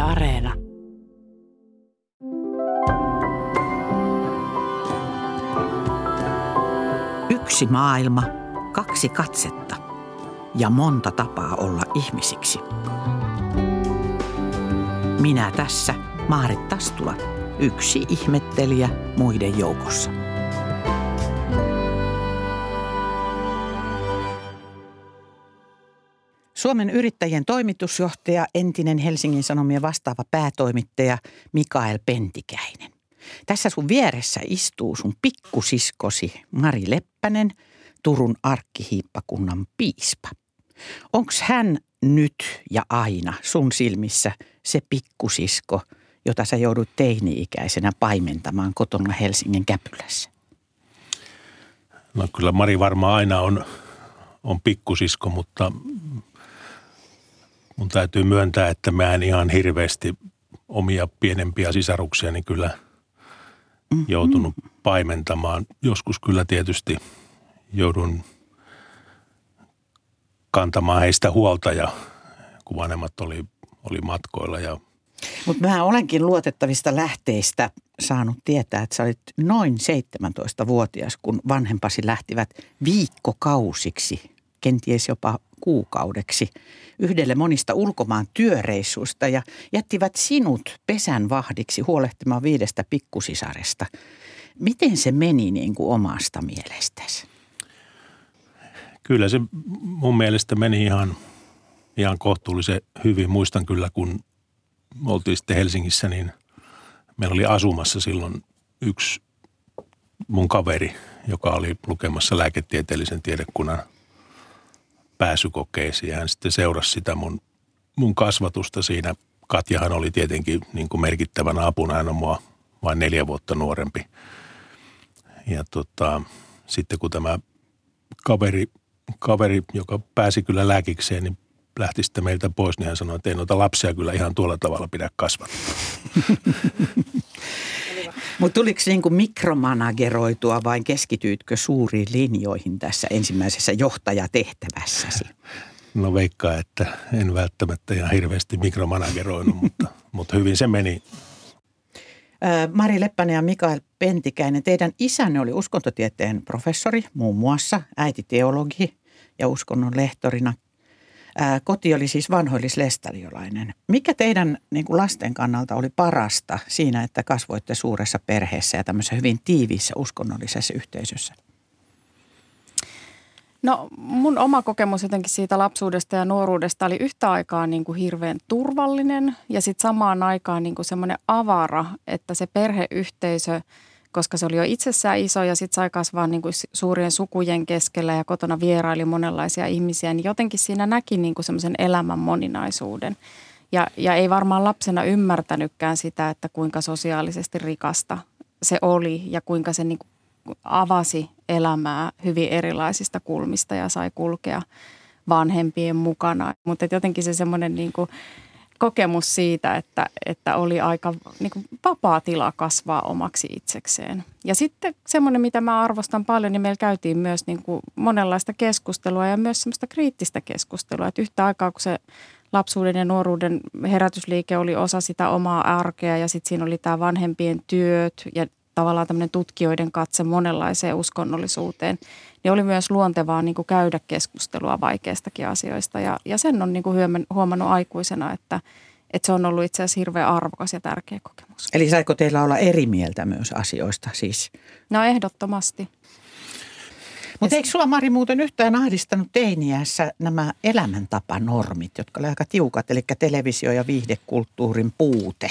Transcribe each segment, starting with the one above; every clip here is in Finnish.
Areena. Yksi maailma, kaksi katsetta ja monta tapaa olla ihmisiksi. Minä tässä, Maarit Tastula, yksi ihmettelijä muiden joukossa. Suomen Yrittäjien toimitusjohtaja, entinen Helsingin Sanomien vastaava päätoimittaja Mikael Pentikäinen. Tässä sun vieressä istuu sun pikkusiskosi Mari Leppänen, Turun arkkihiippakunnan piispa. Onks hän nyt ja aina sun silmissä se pikkusisko, jota sä joudut teini-ikäisenä paimentamaan kotona Helsingin Käpylässä? No kyllä Mari varmaan aina on pikkusisko, mutta mun täytyy myöntää, että mä en ihan hirveästi omia pienempiä sisaruksiani kyllä joutunut paimentamaan. Joskus kyllä tietysti joudun kantamaan heistä huolta, ja kun vanhemmat oli matkoilla. Mutta mä olenkin luotettavista lähteistä saanut tietää, että sä olit noin 17-vuotias, kun vanhempasi lähtivät viikkokausiksi, kenties jopa kuukaudeksi, yhdelle monista ulkomaan työreissuista ja jättivät sinut pesän vahdiksi huolehtimaan 5 pikkusisaresta. Miten se meni niin kuin omasta mielestäsi? Kyllä se mun mielestä meni ihan kohtuullisen hyvin. Muistan kyllä, kun oltiin sitten Helsingissä, niin meillä oli asumassa silloin yksi mun kaveri, joka oli lukemassa lääketieteellisen tiedekunnan pääsykokeisiin. Ja hän sitten seurasi sitä mun kasvatusta siinä. Katjahan oli tietenkin niin kuin merkittävänä apuna, hän on mua vain 4 vuotta nuorempi. Ja sitten kun tämä kaveri, joka pääsi kyllä lääkikseen, niin lähti sitten meiltä pois, niin hän sanoi, että ei noita lapsia kyllä ihan tuolla tavalla pidä kasvattaa. Mutta tuliko niinku mikromanageroitua vai keskityitkö suuriin linjoihin tässä ensimmäisessä johtajatehtävässäsi? No veikkaa, että en välttämättä ihan hirveästi mikromanageroinut, mutta hyvin se meni. Mari Leppänen ja Mikael Pentikäinen, teidän isänne oli uskontotieteen professori muun muassa, äiti teologi ja uskonnon lehtorina. Koti oli siis vanhoillislestadiolainen. Mikä teidän niin kuin lasten kannalta oli parasta siinä, että kasvoitte suuressa perheessä ja tämmöisessä hyvin tiiviissä uskonnollisessa yhteisössä? No mun oma kokemus jotenkin siitä lapsuudesta ja nuoruudesta oli yhtä aikaa niin kuin hirveän turvallinen ja sitten samaan aikaan niin kuin semmoinen avara, että se perheyhteisö, koska se oli jo itsessään iso ja sitten sai kasvaa niin kuin suurien sukujen keskellä ja kotona vieraili monenlaisia ihmisiä, niin jotenkin siinä näki niin kuin semmoisen elämän moninaisuuden. Ja ei varmaan lapsena ymmärtänytkään sitä, että kuinka sosiaalisesti rikasta se oli ja kuinka se niin kuin avasi elämää hyvin erilaisista kulmista ja sai kulkea vanhempien mukana. Mutta jotenkin se semmoinen niin kuin kokemus siitä, että oli aika niin kuin vapaa tila kasvaa omaksi itsekseen. Ja sitten semmoinen, mitä mä arvostan paljon, niin meillä käytiin myös niin kuin monenlaista keskustelua ja myös semmoista kriittistä keskustelua. Että yhtä aikaa, kun se lapsuuden ja nuoruuden herätysliike oli osa sitä omaa arkea ja sitten siinä oli tämä vanhempien työt ja tavallaan tämmöinen tutkijoiden katse monenlaiseen uskonnollisuuteen, niin oli myös luontevaa niin kuin käydä keskustelua vaikeistakin asioista. Ja sen on niin kuin huomannut aikuisena, että se on ollut itse asiassa hirveän arvokas ja tärkeä kokemus. Eli saiko teillä olla eri mieltä myös asioista siis? No ehdottomasti. Mutta eikö sulla, Mari, muuten yhtään ahdistanut teiniässä nämä elämäntapanormit, jotka oli aika tiukat, eli televisio- ja viihdekulttuurin puute?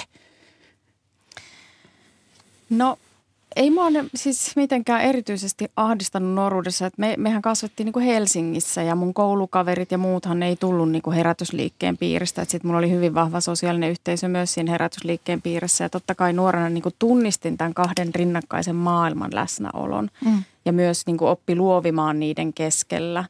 No ei mua siis mitenkään erityisesti ahdistanut nuoruudessa, että mehän kasvettiin niin kuin Helsingissä ja mun koulukaverit ja muuthan ei tullut niin kuin herätysliikkeen piiristä. Sitten mulla oli hyvin vahva sosiaalinen yhteisö myös siinä herätysliikkeen piirissä ja totta kai nuorena niin kuin tunnistin tämän 2 rinnakkaisen maailman läsnäolon ja myös niin kuin oppi luovimaan niiden keskellä.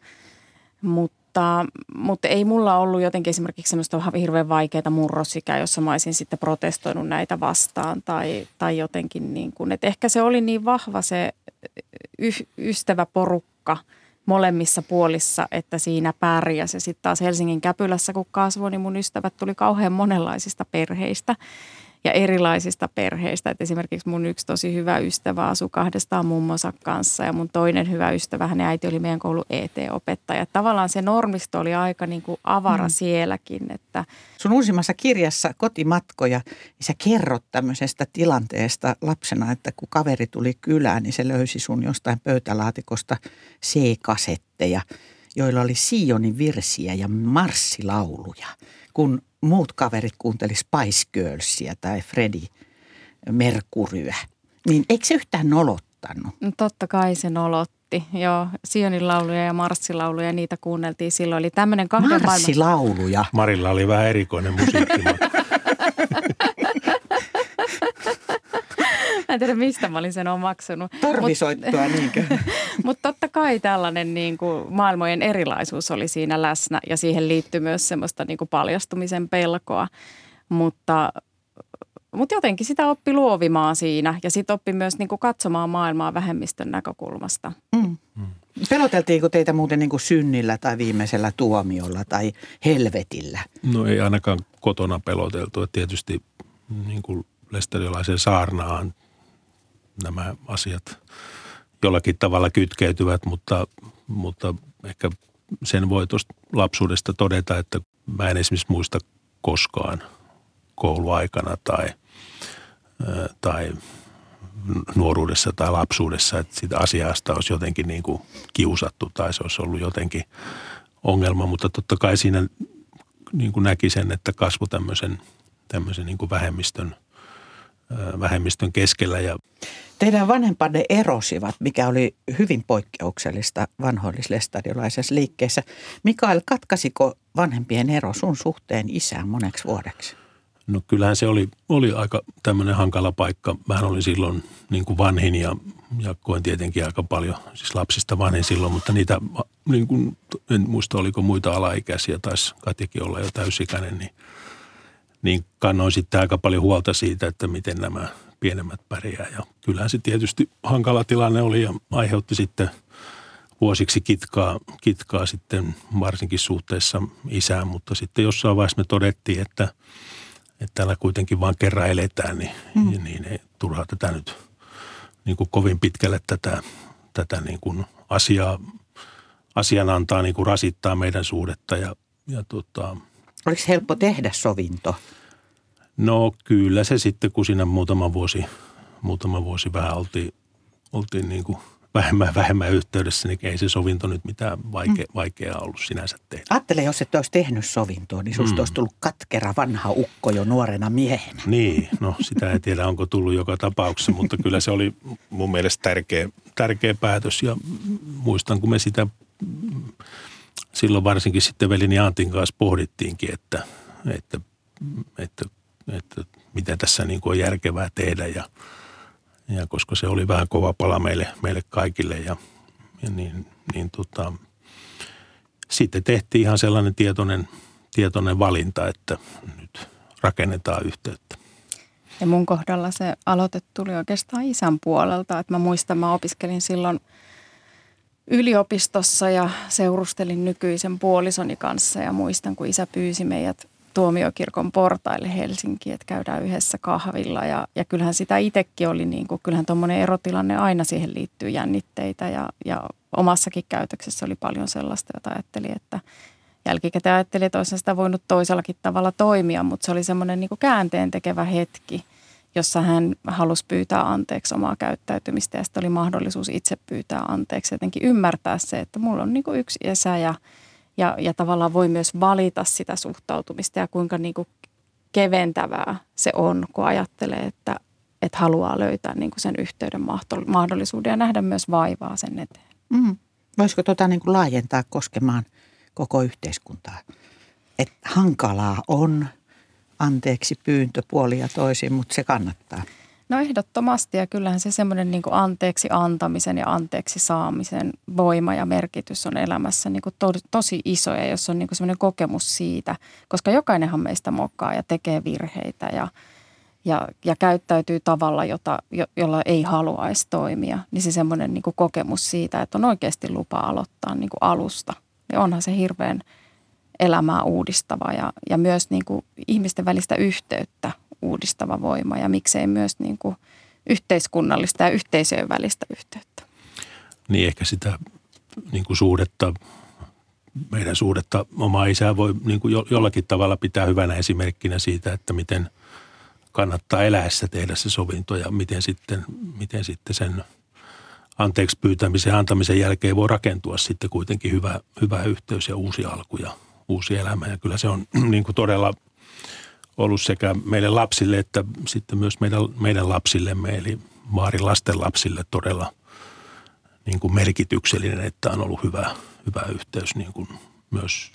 Mutta ei mulla ollut jotenkin esimerkiksi semmoista hirveän vaikeaa murrosikää, jossa mä olisin sitten protestoinut näitä vastaan tai jotenkin niin kuin, että ehkä se oli niin vahva se ystäväporukka, molemmissa puolissa, että siinä pärjäsi. Ja sitten taas Helsingin Käpylässä, kun kasvoi, niin mun ystävät tuli kauhean monenlaisista perheistä ja erilaisista perheistä. Et esimerkiksi mun yksi tosi hyvä ystävä asui 2 mummonsa kanssa ja mun toinen hyvä ystävä, hänen äiti oli meidän koulun ET-opettaja. Tavallaan se normisto oli aika niin kuin avara sielläkin. Että sun uusimmassa kirjassa Kotimatkoja, niin sä kerrot tämmöisestä tilanteesta lapsena, että kun kaveri tuli kylään, niin se löysi sun jostain pöytälaatikosta C-kasetteja, joilla oli Sionin virsiä ja marssilauluja, kun muut kaverit kuunteli Spice Girlsia tai Freddie Mercuryä. Niin eikö se yhtään nolottanut? no, totta kai se nolotti. Joo, Sionin lauluja ja marssilauluja, niitä kuunneltiin silloin. Eli tämmöinen kahden maailman... Marssilauluja. Marilla oli vähän erikoinen musiikki. Mä en tiedä, mistä mä olin sen omaksunut. Torvisoittoa, niinkö? Mutta totta kai tällainen niin kuin maailmojen erilaisuus oli siinä läsnä ja siihen liittyy myös semmoista niin kuin paljastumisen pelkoa. Mutta jotenkin sitä oppi luovimaan siinä ja sitten oppi myös niin kuin katsomaan maailmaa vähemmistön näkökulmasta. Peloteltiinko teitä muuten niin kuin synnillä tai viimeisellä tuomiolla tai helvetillä? No ei ainakaan kotona peloteltu. Että tietysti niin kuin lestadiolaisen saarnaan nämä asiat jollakin tavalla kytkeytyvät, mutta ehkä sen voi tuosta lapsuudesta todeta, että mä en esimerkiksi muista koskaan kouluaikana tai nuoruudessa tai lapsuudessa, että siitä asiasta olisi jotenkin niin kuin kiusattu tai se olisi ollut jotenkin ongelma, mutta totta kai siinä niin kuin näki sen, että kasvoi tämmöisen niin kuin vähemmistön keskellä. Teidän vanhempanne erosivat, mikä oli hyvin poikkeuksellista vanhoillislestadiolaisessa liikkeessä. Mikael, katkaisiko vanhempien ero sun suhteen isään moneksi vuodeksi? No kyllähän se oli aika tämmöinen hankala paikka. Mähän olin silloin niin kuin vanhin ja koin tietenkin aika paljon, siis lapsista vanhin silloin, mutta niitä, niin kuin, en muista oliko muita alaikäisiä, taisi Katjakin olla jo täysikäinen, niin kannoin sitten aika paljon huolta siitä, että miten nämä pienemmät pärjää. Ja kyllähän se tietysti hankala tilanne oli ja aiheutti sitten vuosiksi kitkaa sitten varsinkin suhteessa isään, mutta sitten jossain vaiheessa me todettiin, että täällä kuitenkin vaan kerran eletään, niin ei turhaa tätä nyt niin kuin kovin pitkälle tätä niin kuin asian antaa niin kuin rasittaa meidän suhdetta ja Oliko helppo tehdä sovinto? No kyllä se sitten, kun siinä muutama vuosi vähän oltiin niin kuin vähemmän yhteydessä, niin ei se sovinto nyt mitään vaikeaa ollut sinänsä tehdä. Ajattele, jos et olisi tehnyt sovintoa, niin susta olisi tullut katkera vanha ukko jo nuorena miehenä. Niin, no sitä ei tiedä, onko tullut joka tapauksessa, mutta kyllä se oli mun mielestä tärkeä päätös ja muistan, kun me sitä silloin varsinkin sitten velini Antin kanssa pohdittiinkin, että mitä tässä niin kuin on järkevää tehdä ja koska se oli vähän kova pala meille kaikille ja sitten tehtiin ihan sellainen tietoinen valinta, että nyt rakennetaan yhteyttä. Ja mun kohdalla se aloite tuli oikeastaan isän puolelta, että mä muistan, mä opiskelin silloin yliopistossa ja seurustelin nykyisen puolisoni kanssa ja muistan, kun isä pyysi meidät Tuomiokirkon portaille Helsinkiin, että käydään yhdessä kahvilla ja kyllähän sitä itsekin oli niin kuin, kyllähän tuommoinen erotilanne aina siihen liittyy jännitteitä ja omassakin käytöksessä oli paljon sellaista, jota ajattelin, että jälkikäteen ajattelin, että olisi sitä voinut toisellakin tavalla toimia, mutta se oli semmoinen niin kuin käänteen tekevä hetki, jossa hän halusi pyytää anteeksi omaa käyttäytymistä ja sitten oli mahdollisuus itse pyytää anteeksi. Jotenkin ymmärtää se, että mulla on niin kuin yksi isä ja tavallaan voi myös valita sitä suhtautumista ja kuinka niin kuin keventävää se on, kun ajattelee, että haluaa löytää niin kuin sen yhteyden mahdollisuuden ja nähdä myös vaivaa sen eteen. Voisiko niin kuin laajentaa koskemaan koko yhteiskuntaa? Että hankalaa on anteeksi pyyntö puolin ja toisin, mutta se kannattaa. No ehdottomasti ja kyllähän se semmoinen niin kuin anteeksi antamisen ja anteeksi saamisen voima ja merkitys on elämässä niin kuin tosi iso ja jos on niin kuin semmoinen kokemus siitä, koska jokainenhan meistä mokaa ja tekee virheitä ja käyttäytyy tavalla, jolla ei haluaisi toimia, niin se semmoinen niin kuin kokemus siitä, että on oikeasti lupa aloittaa niin kuin alusta. Ja onhan se hirveän elämää uudistava ja myös niin kuin ihmisten välistä yhteyttä uudistava voima ja miksei myös niin kuin yhteiskunnallista ja yhteisöjen välistä yhteyttä. Niin ehkä sitä niin kuin meidän suhdetta omaa isää voi niin kuin jollakin tavalla pitää hyvänä esimerkkinä siitä, että miten kannattaa eläessä tehdä se sovinto ja miten sitten sen anteeksi pyytämisen ja antamisen jälkeen voi rakentua sitten kuitenkin hyvä yhteys ja uusi alku ja uusi elämä. Ja kyllä se on niin kuin todella ollut sekä meille lapsille että sitten myös meidän lapsillemme, eli Maarin lasten lapsille todella niin kuin merkityksellinen, että on ollut hyvä yhteys niin kuin myös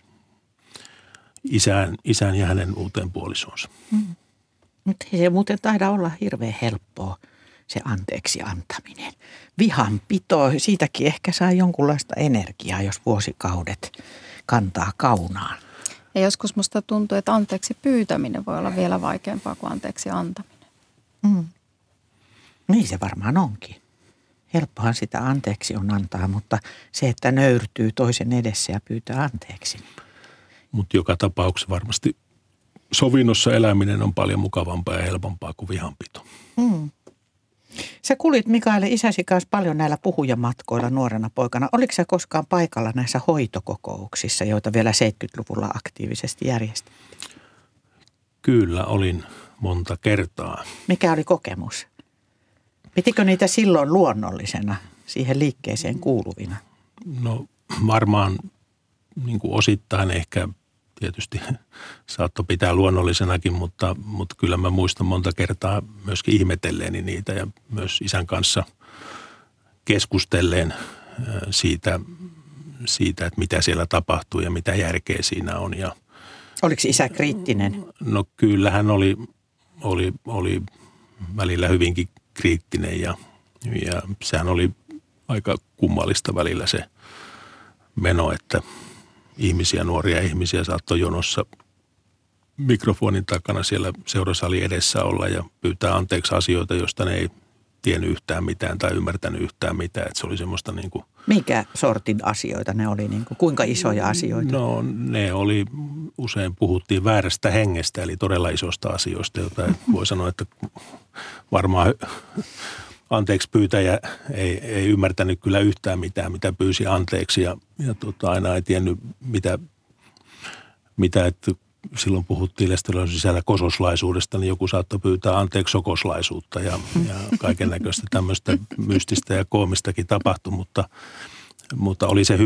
isään ja hänen uuteen puolisonsa. Mutta ei se muuten taida olla hirveän helppoa se anteeksi antaminen. Vihanpito, siitäkin ehkä saa jonkunlaista energiaa, jos vuosikaudet kantaa kaunaan. Ja joskus musta tuntuu, että anteeksi pyytäminen voi olla vielä vaikeampaa kuin anteeksi antaminen. Niin se varmaan onkin. Helppohan sitä anteeksi on antaa, mutta se, että nöyrtyy toisen edessä ja pyytää anteeksi. Mutta joka tapauksessa varmasti sovinnossa eläminen on paljon mukavampaa ja helpompaa kuin vihanpito. Sä kulit Mikael isäsi kanssa paljon näillä puhujamatkoilla nuorena poikana. Oliko sä koskaan paikalla näissä hoitokokouksissa, joita vielä 70-luvulla aktiivisesti järjestettiin? Kyllä, olin monta kertaa. Mikä oli kokemus? Pitikö niitä silloin luonnollisena, siihen liikkeeseen kuuluvina? No varmaan niin kuin osittain ehkä tietysti saattoi pitää luonnollisenakin, mutta kyllä mä muistan monta kertaa myöskin ihmetelleeni niitä ja myös isän kanssa keskustelleen siitä, että mitä siellä tapahtuu ja mitä järkeä siinä on. Ja oliko isä kriittinen? No kyllä hän oli välillä hyvinkin kriittinen ja sehän oli aika kummallista välillä se meno, että nuoria ihmisiä saattoi jonossa mikrofonin takana siellä seurasali edessä olla ja pyytää anteeksi asioita, joista ne ei tiennyt yhtään mitään tai ymmärtänyt yhtään mitään. Että se oli semmoista niin kuin... Mikä sortin asioita ne oli? Niin kuin, kuinka isoja asioita? No ne oli, usein puhuttiin väärästä hengestä, eli todella isosta asioista, jota voi sanoa, että varmaan anteeksi pyytäjä ei ymmärtänyt kyllä yhtään mitään, mitä pyysi anteeksi ja aina ei tiennyt mitä, että silloin puhuttiin Lesteroisen sisällä kososlaisuudesta, niin joku saattoi pyytää anteeksi sokoslaisuutta ja kaiken näköistä tämmöistä mystistä ja koomistakin tapahtui, mutta oli se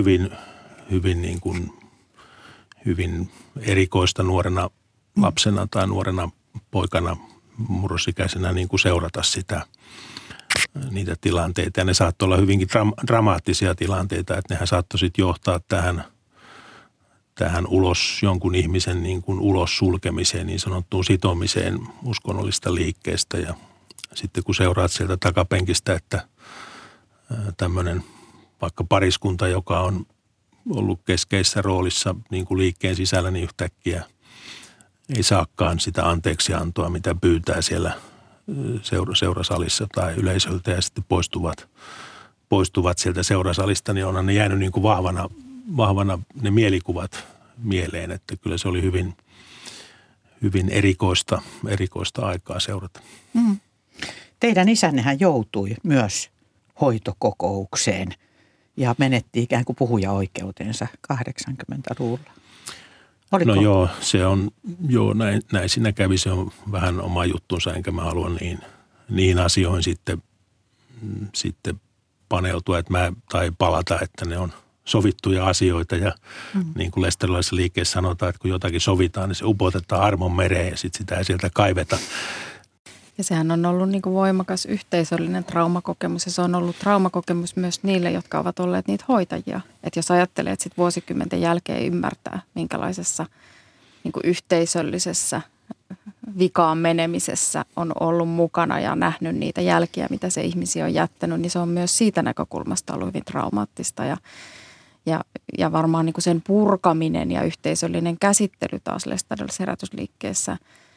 hyvin erikoista nuorena lapsena tai nuorena poikana murrosikäisenä niin kuin seurata niitä tilanteita. Ja ne saattoi olla hyvinkin dramaattisia tilanteita, että nehän saattoi sitten johtaa tähän jonkun ihmisen niin kuin ulos sulkemiseen, niin sanottuun sitomiseen uskonnollista liikkeestä. Ja sitten kun seuraat sieltä takapenkistä, että tämmöinen vaikka pariskunta, joka on ollut keskeisessä roolissa niin kuin liikkeen sisällä, niin yhtäkkiä ei saakaan sitä anteeksiantoa, mitä pyytää siellä seurasalissa tai yleisöltä ja sitten poistuvat sieltä seurasalista, niin onhan ne jäänyt niin kuin vahvana ne mielikuvat mieleen, että kyllä se oli hyvin erikoista aikaa seurata. Teidän isännehän joutui myös hoitokokoukseen ja menetti ikään kuin puhujaoikeutensa 80-luvulla. Oliko? No joo, se on, näin siinä kävi, se on vähän oma juttunsa, enkä mä halua niihin asioihin sitten paneutua, tai palata, että ne on sovittuja asioita ja niin kuin lesterilaisessa liikkeessä sanotaan, että kun jotakin sovitaan, niin se upotetaan armon mereen ja sitten sitä ei sieltä kaiveta. Ja sehän on ollut niin kuin voimakas yhteisöllinen traumakokemus ja se on ollut traumakokemus myös niille, jotka ovat olleet niitä hoitajia. Että jos ajattelee, että sitten vuosikymmenten jälkeen ymmärtää, minkälaisessa niin kuin yhteisöllisessä vikaan menemisessä on ollut mukana ja nähnyt niitä jälkiä, mitä se ihmisiä on jättänyt, niin se on myös siitä näkökulmasta ollut hyvin traumaattista. Ja varmaan niin kuin sen purkaminen ja yhteisöllinen käsittely taas lestadiolaisessa herätysliikkeessä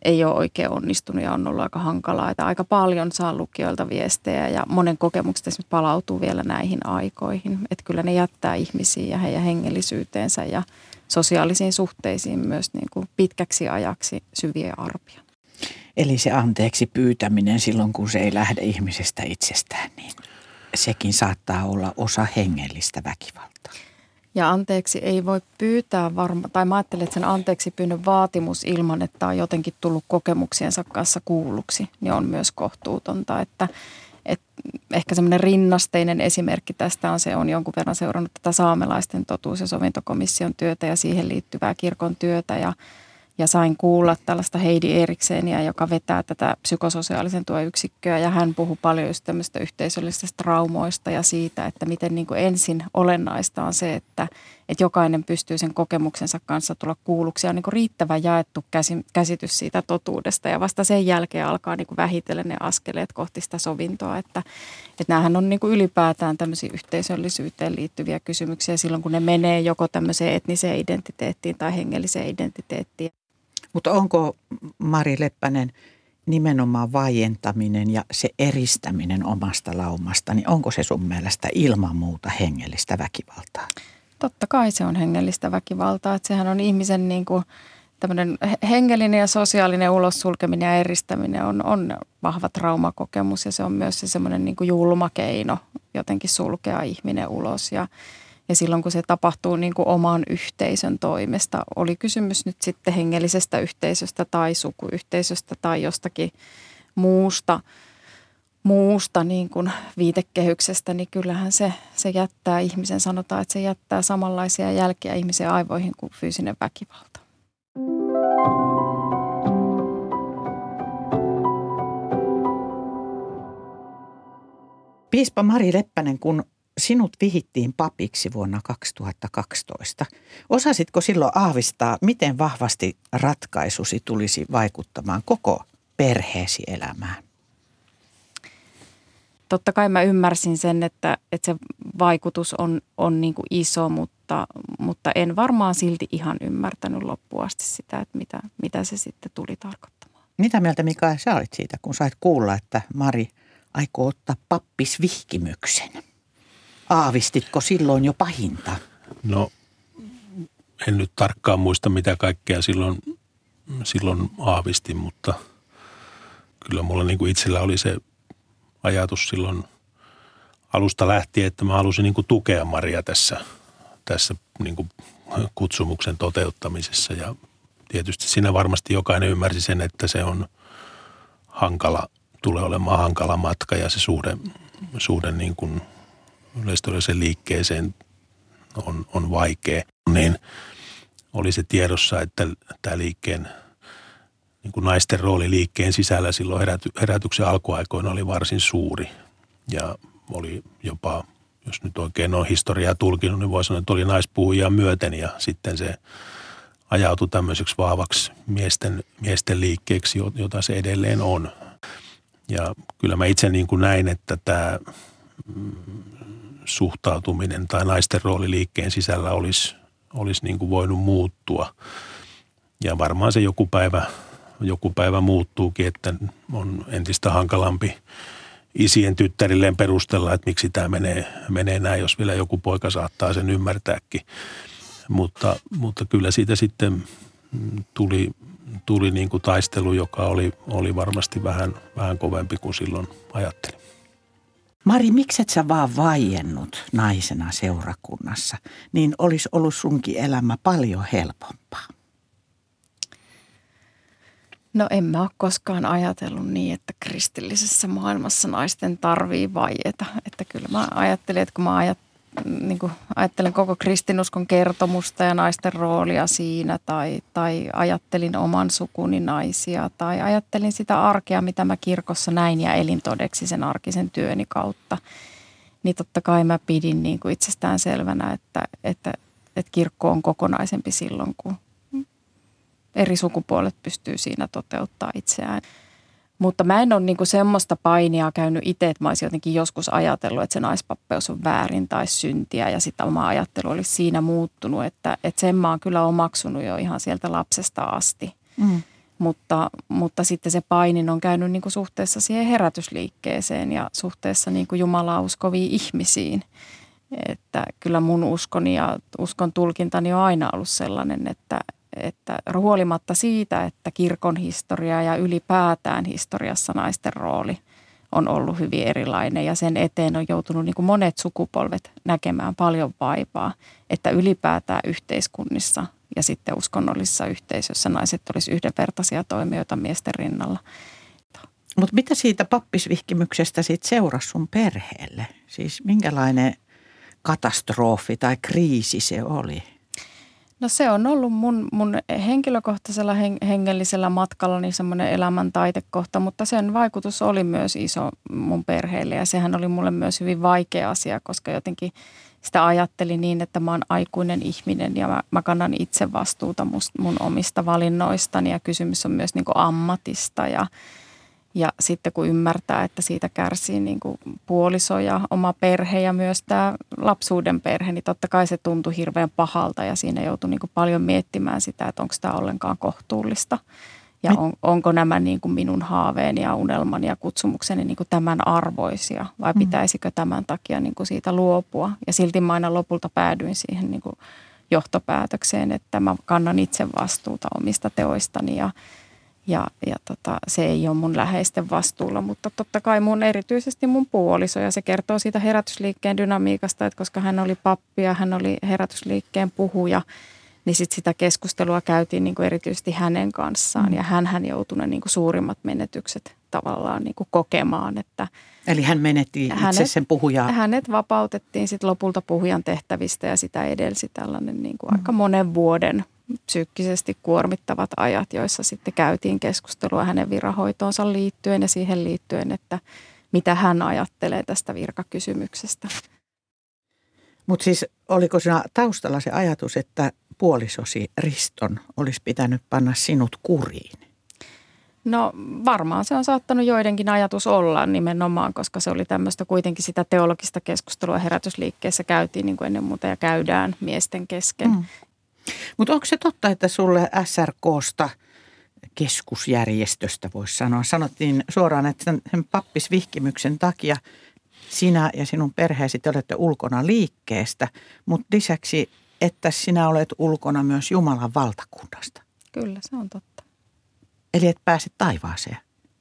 ei ole oikein onnistunut ja on ollut aika hankalaa. Että aika paljon saa lukijoilta viestejä ja monen kokemukset esimerkiksi palautuu vielä näihin aikoihin. Että kyllä ne jättää ihmisiä ja heidän hengellisyyteensä ja sosiaalisiin suhteisiin myös niin kuin pitkäksi ajaksi syviä arpia. Eli se anteeksi pyytäminen silloin, kun se ei lähde ihmisestä itsestään, niin sekin saattaa olla osa hengellistä väkivaltaa. Ja anteeksi ei voi pyytää tai mä ajattelen, että sen anteeksi pyynnön vaatimus ilman, että on jotenkin tullut kokemuksiensa kanssa kuulluksi, niin on myös kohtuutonta. Että ehkä semmoinen rinnasteinen esimerkki tästä on jonkun verran seurannut tätä saamelaisten totuus- ja sovintokomission työtä ja siihen liittyvää kirkon työtä ja sain kuulla tällaista Heidi Erikseniä, joka vetää tätä psykososiaalisen tuen yksikköä ja hän puhui paljon just tämmöistä yhteisöllisistä traumoista ja siitä, että miten niin kuin ensin olennaista on se, että jokainen pystyy sen kokemuksensa kanssa tulla kuulluksi ja niin kuin riittävän jaettu käsitys siitä totuudesta ja vasta sen jälkeen alkaa niin kuin vähitellen ne askeleet kohti sitä sovintoa, että näähän on niin kuin ylipäätään tämmöisiä yhteisöllisyyteen liittyviä kysymyksiä silloin, kun ne menee joko tämmöiseen etniseen identiteettiin tai hengelliseen identiteettiin. Mutta onko, Mari Leppänen, nimenomaan vaientaminen ja se eristäminen omasta laumasta, niin onko se sun mielestä ilman muuta hengellistä väkivaltaa? Totta kai se on hengellistä väkivaltaa, että sehän on ihmisen niin kuin tämmöinen hengellinen ja sosiaalinen ulossulkeminen ja eristäminen on vahva traumakokemus ja se on myös se semmoinen niin kuin julma keino jotenkin sulkea ihminen ulos ja silloin, kun se tapahtuu niin kuin oman yhteisön toimesta, oli kysymys nyt sitten hengellisestä yhteisöstä tai sukuyhteisöstä tai jostakin muusta niin kuin viitekehyksestä, niin kyllähän se jättää ihmisen, sanotaan, että se jättää samanlaisia jälkiä ihmisen aivoihin kuin fyysinen väkivalta. Piispa Mari Leppänen, kun sinut vihittiin papiksi vuonna 2012. Osasitko silloin aavistaa, miten vahvasti ratkaisusi tulisi vaikuttamaan koko perheesi elämään? Totta kai mä ymmärsin sen, että se vaikutus on niin kuin iso, mutta en varmaan silti ihan ymmärtänyt loppuun asti sitä, että mitä se sitten tuli tarkoittamaan. Mitä mieltä, Mikael, sä olit siitä, kun sait kuulla, että Mari aikoo ottaa pappisvihkimyksen? Aavistitko silloin jo pahinta? No, en nyt tarkkaan muista, mitä kaikkea silloin aavistin, mutta kyllä mulla niin kuin itsellä oli se ajatus silloin alusta lähtien, että mä halusin niin kuin tukea Maria tässä niin kuin kutsumuksen toteuttamisessa. Ja tietysti siinä varmasti jokainen ymmärsi sen, että se on tulee olemaan hankala matka ja se suhde niin kuin yleistodellisen liikkeeseen on vaikea, niin oli se tiedossa, että tämä liikkeen, niin kuin naisten rooli liikkeen sisällä silloin herätyksen alkuaikoina oli varsin suuri. Ja oli jopa, jos nyt oikein on historiaa tulkinut, niin voi sanoa, että oli naispuhujia myöten ja sitten se ajautui tämmöiseksi vahvaksi miesten liikkeeksi, jota se edelleen on. Ja kyllä mä itse niin kuin näin, että tämä suhtautuminen tai naisten rooli liikkeen sisällä olisi niin kuin voinut muuttua. Ja varmaan se joku päivä muuttuukin, että on entistä hankalampi isien tyttärilleen perustella, että miksi tämä menee näin, jos vielä joku poika saattaa sen ymmärtääkin. Mutta kyllä siitä sitten tuli niin kuin taistelu, joka oli varmasti vähän kovempi kuin silloin ajattelin. Mari, mikset sä vaan vaiennut naisena seurakunnassa, niin olisi ollut sunkin elämä paljon helpompaa? No en mä ole koskaan ajatellut niin, että kristillisessä maailmassa naisten tarvii vaieta. Että kyllä mä ajattelin, että kun mä ajattelen koko kristinuskon kertomusta ja naisten roolia siinä tai ajattelin oman sukuni naisia tai ajattelin sitä arkea, mitä mä kirkossa näin ja elin todeksi sen arkisen työni kautta, niin totta kai mä pidin niin kuin itsestään selvänä, että kirkko on kokonaisempi silloin, kun eri sukupuolet pystyy siinä toteuttaa itseään. Mutta mä en ole niinku semmoista painia käynyt itse, että mä olisin jotenkin joskus ajatellut, että se naispappeus on väärin tai syntiä ja sitten oma ajattelu olisi siinä muuttunut, että sen mä oon kyllä omaksunut jo ihan sieltä lapsesta asti. mutta sitten se painin on käynyt niin kuin suhteessa siihen herätysliikkeeseen ja suhteessa niin kuin Jumalaa uskoviin ihmisiin. Että kyllä mun uskoni ja uskon tulkintani on aina ollut sellainen, että huolimatta siitä, että kirkon historia ja ylipäätään historiassa naisten rooli on ollut hyvin erilainen ja sen eteen on joutunut niin kuin monet sukupolvet näkemään paljon vaivaa, että ylipäätään yhteiskunnissa ja sitten uskonnollisissa yhteisöissä naiset olisi yhdenvertaisia toimijoita miesten rinnalla. Mutta mitä siitä pappisvihkimyksestä sitten seurasi sun perheelle? Siis minkälainen katastrofi tai kriisi se oli? No se on ollut mun henkilökohtaisella hengellisellä matkallani semmoinen elämän taitekohta, mutta sen vaikutus oli myös iso mun perheelle ja sehän oli mulle myös hyvin vaikea asia, koska jotenkin sitä ajattelin niin, että mä oon aikuinen ihminen ja mä kannan itse vastuuta mun omista valinnoistani ja kysymys on myös niin kuin ammatista ja sitten kun ymmärtää, että siitä kärsii niin kuin puoliso ja oma perhe ja myös tämä lapsuuden perhe, niin totta kai se tuntui hirveän pahalta ja siinä joutui niin kuin paljon miettimään sitä, että onko tämä ollenkaan kohtuullista. Ja onko nämä niin kuin minun haaveeni ja unelmani ja kutsumukseni niin kuin tämän arvoisia vai pitäisikö tämän takia niin kuin siitä luopua. Ja silti mä aina lopulta päädyin siihen niin kuin johtopäätökseen, että mä kannan itse vastuuta omista teoistani ja se ei ole mun läheisten vastuulla, mutta totta kai erityisesti mun puoliso ja se kertoo siitä herätysliikkeen dynamiikasta, että koska hän oli pappi ja hän oli herätysliikkeen puhuja, niin sit sitä keskustelua käytiin niin kuin erityisesti hänen kanssaan ja hän joutui ne niin kuin suurimmat menetykset tavallaan niin kuin kokemaan. Eli hän menetti itse sen puhujaa. Hänet vapautettiin sitten lopulta puhujan tehtävistä ja sitä edelsi tällainen niin kuin aika monen vuoden psyykkisesti kuormittavat ajat, joissa sitten käytiin keskustelua hänen virahoitoonsa liittyen ja siihen liittyen, että mitä hän ajattelee tästä virkakysymyksestä. Mutta siis oliko siinä taustalla se ajatus, että puolisosi Riston olisi pitänyt panna sinut kuriin? No varmaan se on saattanut joidenkin ajatus olla nimenomaan, koska se oli tämmöistä kuitenkin sitä teologista keskustelua herätysliikkeessä käytiin niin kuin ennen muuta ja käydään miesten kesken. Mutta onko se totta, että sulle SRKsta, keskusjärjestöstä voisi sanoa, sanottiin suoraan, että sen pappisvihkimyksen takia sinä ja sinun perheesi te olette ulkona liikkeestä, mutta lisäksi, että sinä olet ulkona myös Jumalan valtakunnasta? Kyllä, se on totta. Eli et pääse taivaaseen?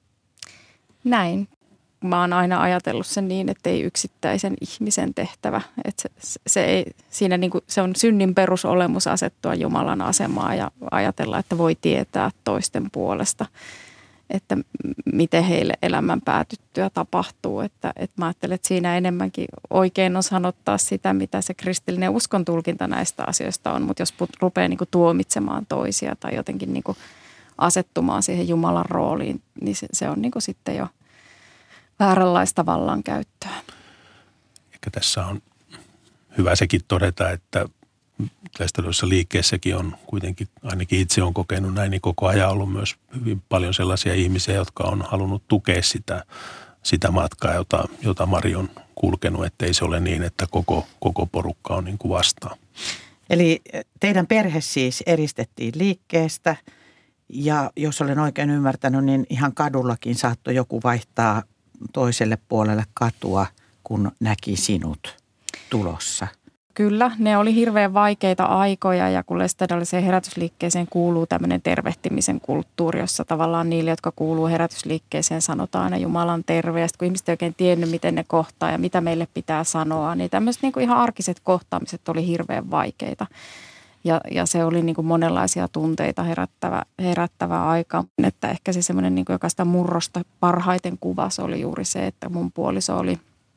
Näin. Mä oon aina ajatellut sen niin, että ei yksittäisen ihmisen tehtävä. Että siinä niin kuin, se on synnin perusolemus asettua Jumalan asemaan ja ajatella, että voi tietää toisten puolesta, että miten heille elämän päätyttyä tapahtuu. Että mä ajattelen, että siinä enemmänkin oikein on sanottaa sitä, mitä se kristillinen uskontulkinta näistä asioista on. Mutta jos rupeaa niin kuin tuomitsemaan toisia tai jotenkin niin kuin asettumaan siihen Jumalan rooliin, niin se on niin kuin sitten jo vääränlaista vallankäyttöä. Ehkä tässä on hyvä sekin todeta, että kristollisessa liikkeessäkin on kuitenkin, ainakin itse on kokenut näin, niin koko ajan ollut myös hyvin paljon sellaisia ihmisiä, jotka on halunnut tukea sitä matkaa, jota Mari on kulkenut, että ei se ole niin, että koko porukka on niin kuin vastaan. Eli teidän perhe siis eristettiin liikkeestä ja jos olen oikein ymmärtänyt, niin ihan kadullakin saattoi joku vaihtaa toiselle puolelle katua, kun näki sinut tulossa. Kyllä, ne oli hirveän vaikeita aikoja ja kun lestadiolaiseen herätysliikkeeseen kuuluu tämmöinen tervehtimisen kulttuuri, jossa tavallaan niille, jotka kuuluu herätysliikkeeseen, sanotaan aina Jumalan terve. Ja sitten kun ihmiset ei oikein tiennyt, miten ne kohtaa ja mitä meille pitää sanoa, niin tämmöiset niin kuin ihan arkiset kohtaamiset oli hirveän vaikeita. Ja se oli niin kuin monenlaisia tunteita herättävä aika. Että ehkä se semmoinen, niin kuin joka sitä murrosta parhaiten kuvasi, oli juuri se, että mun puoliso oli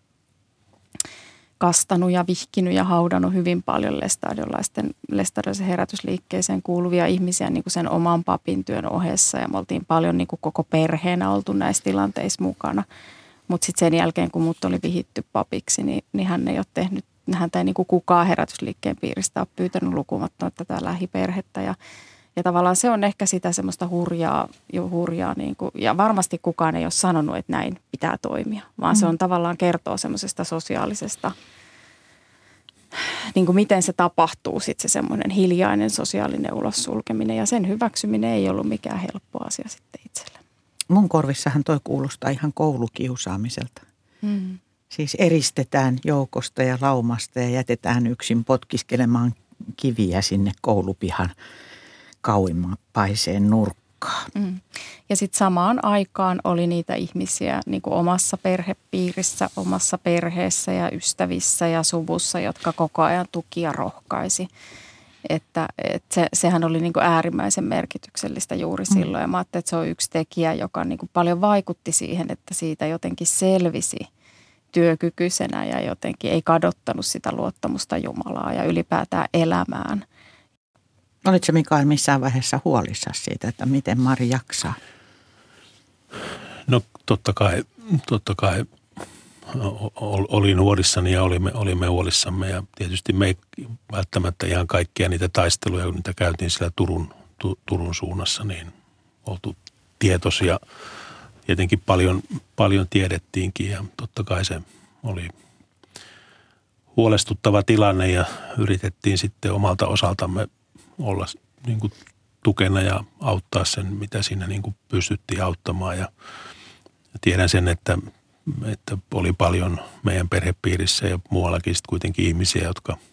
kastanut ja vihkinyt ja haudannut hyvin paljon lestadiolaisen herätysliikkeeseen kuuluvia ihmisiä niin kuin sen oman papin työn ohessa. Ja me oltiin paljon niin kuin koko perheenä oltu näissä tilanteissa mukana. Mutta sitten sen jälkeen, kun mut oli vihitty papiksi, niin hän ei ole tehnyt, häntä ei niin kuin kukaan herätysliikkeen piiristä ole pyytänyt lukumatta tätä lähiperhettä. Ja tavallaan se on ehkä sitä semmoista hurjaa niin kuin, ja varmasti kukaan ei ole sanonut, että näin pitää toimia, vaan se on tavallaan kertoo semmoisesta sosiaalisesta niin kuin miten se tapahtuu sitten se semmoinen hiljainen sosiaalinen ulossulkeminen ja sen hyväksyminen ei ollut mikään helppo asia sitten itselle. Mun korvissahan toi kuulostaa ihan koulukiusaamiselta. Siis eristetään joukosta ja laumasta ja jätetään yksin potkiskelemaan kiviä sinne koulupihan kauimmaiseen nurkkaan. Ja sitten samaan aikaan oli niitä ihmisiä niin kuin omassa perhepiirissä, omassa perheessä ja ystävissä ja suvussa, jotka koko ajan tuki ja rohkaisi. Että sehän oli niin kuin äärimmäisen merkityksellistä juuri silloin. Ja mä ajattelin, että se on yksi tekijä, joka niin kuin paljon vaikutti siihen, että siitä jotenkin selvisi työkykyisenä ja jotenkin ei kadottanut sitä luottamusta Jumalaa ja ylipäätään elämään. Olitko Mikael missään vaiheessa huolissasi siitä, että miten Mari jaksaa? No totta kai olin huolissani ja olimme huolissamme ja tietysti me ei välttämättä ihan kaikkia niitä taisteluja, kun niitä käytiin siellä Turun suunnassa, niin oltu tietoisia. Tietenkin paljon tiedettiinkin ja totta kai se oli huolestuttava tilanne ja yritettiin sitten omalta osaltamme olla niin kuin tukena ja auttaa sen, mitä siinä niin kuin pystyttiin auttamaan. Ja tiedän sen, että oli paljon meidän perhepiirissä ja muuallakin sitten kuitenkin ihmisiä,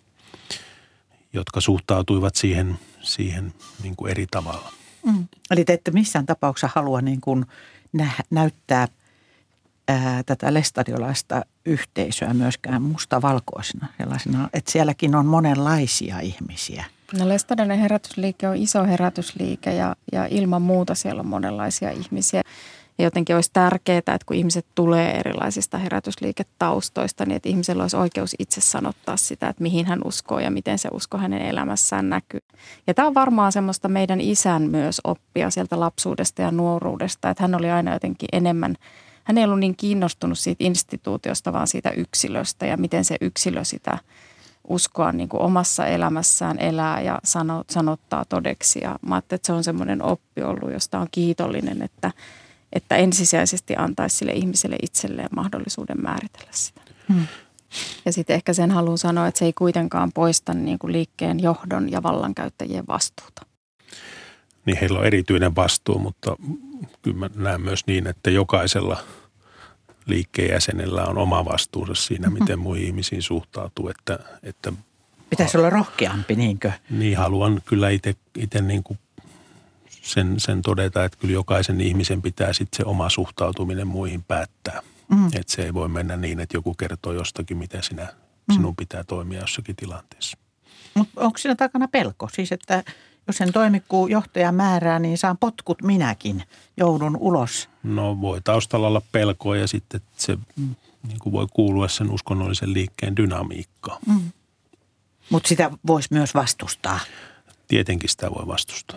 jotka suhtautuivat siihen niin kuin eri tavalla. Eli te ette missään tapauksessa halua niin kuin näyttää tätä lestadiolaista yhteisöä myöskään mustavalkoisena sellaisena, että sielläkin on monenlaisia ihmisiä. No Lestadiolainen herätysliike on iso herätysliike ja ilman muuta siellä on monenlaisia ihmisiä. Ja jotenkin olisi tärkeää, että kun ihmiset tulee erilaisista herätysliiketaustoista, niin että ihmisellä olisi oikeus itse sanottaa sitä, että mihin hän uskoo ja miten se usko hänen elämässään näkyy. Ja tämä on varmaan semmoista meidän isän myös oppia sieltä lapsuudesta ja nuoruudesta, että hän oli aina jotenkin enemmän, hän ei ollut niin kiinnostunut siitä instituutiosta, vaan siitä yksilöstä ja miten se yksilö sitä uskoa niin kuin omassa elämässään elää ja sanottaa todeksi. Ja mä ajattelin, että se on semmoinen oppi ollut, josta on kiitollinen, että ensisijaisesti antaisi sille ihmiselle itselleen mahdollisuuden määritellä sitä. Ja sitten ehkä sen haluan sanoa, että se ei kuitenkaan poista niin kuin liikkeen johdon ja vallankäyttäjien vastuuta. Niin heillä on erityinen vastuu, mutta kyllä mä näen myös niin, että jokaisella liikkeen jäsenellä on oma vastuunsa siinä, miten muihin ihmisiin suhtautuu. Että pitäisi olla rohkeampi, niinkö? Niin, haluan kyllä itse niin kuin sen todeta, että kyllä jokaisen ihmisen pitää sitten se oma suhtautuminen muihin päättää. Että se ei voi mennä niin, että joku kertoo jostakin, miten sinun pitää toimia jossakin tilanteessa. Mutta onko siinä takana pelko? Siis, että jos sen toimikuu johtaja määrää, niin saan potkut minäkin, joudun ulos. No voi taustalla olla pelkoa ja sitten se niin kuin voi kuulua sen uskonnollisen liikkeen dynamiikkaan. Mutta sitä voisi myös vastustaa. Tietenkin sitä voi vastustaa.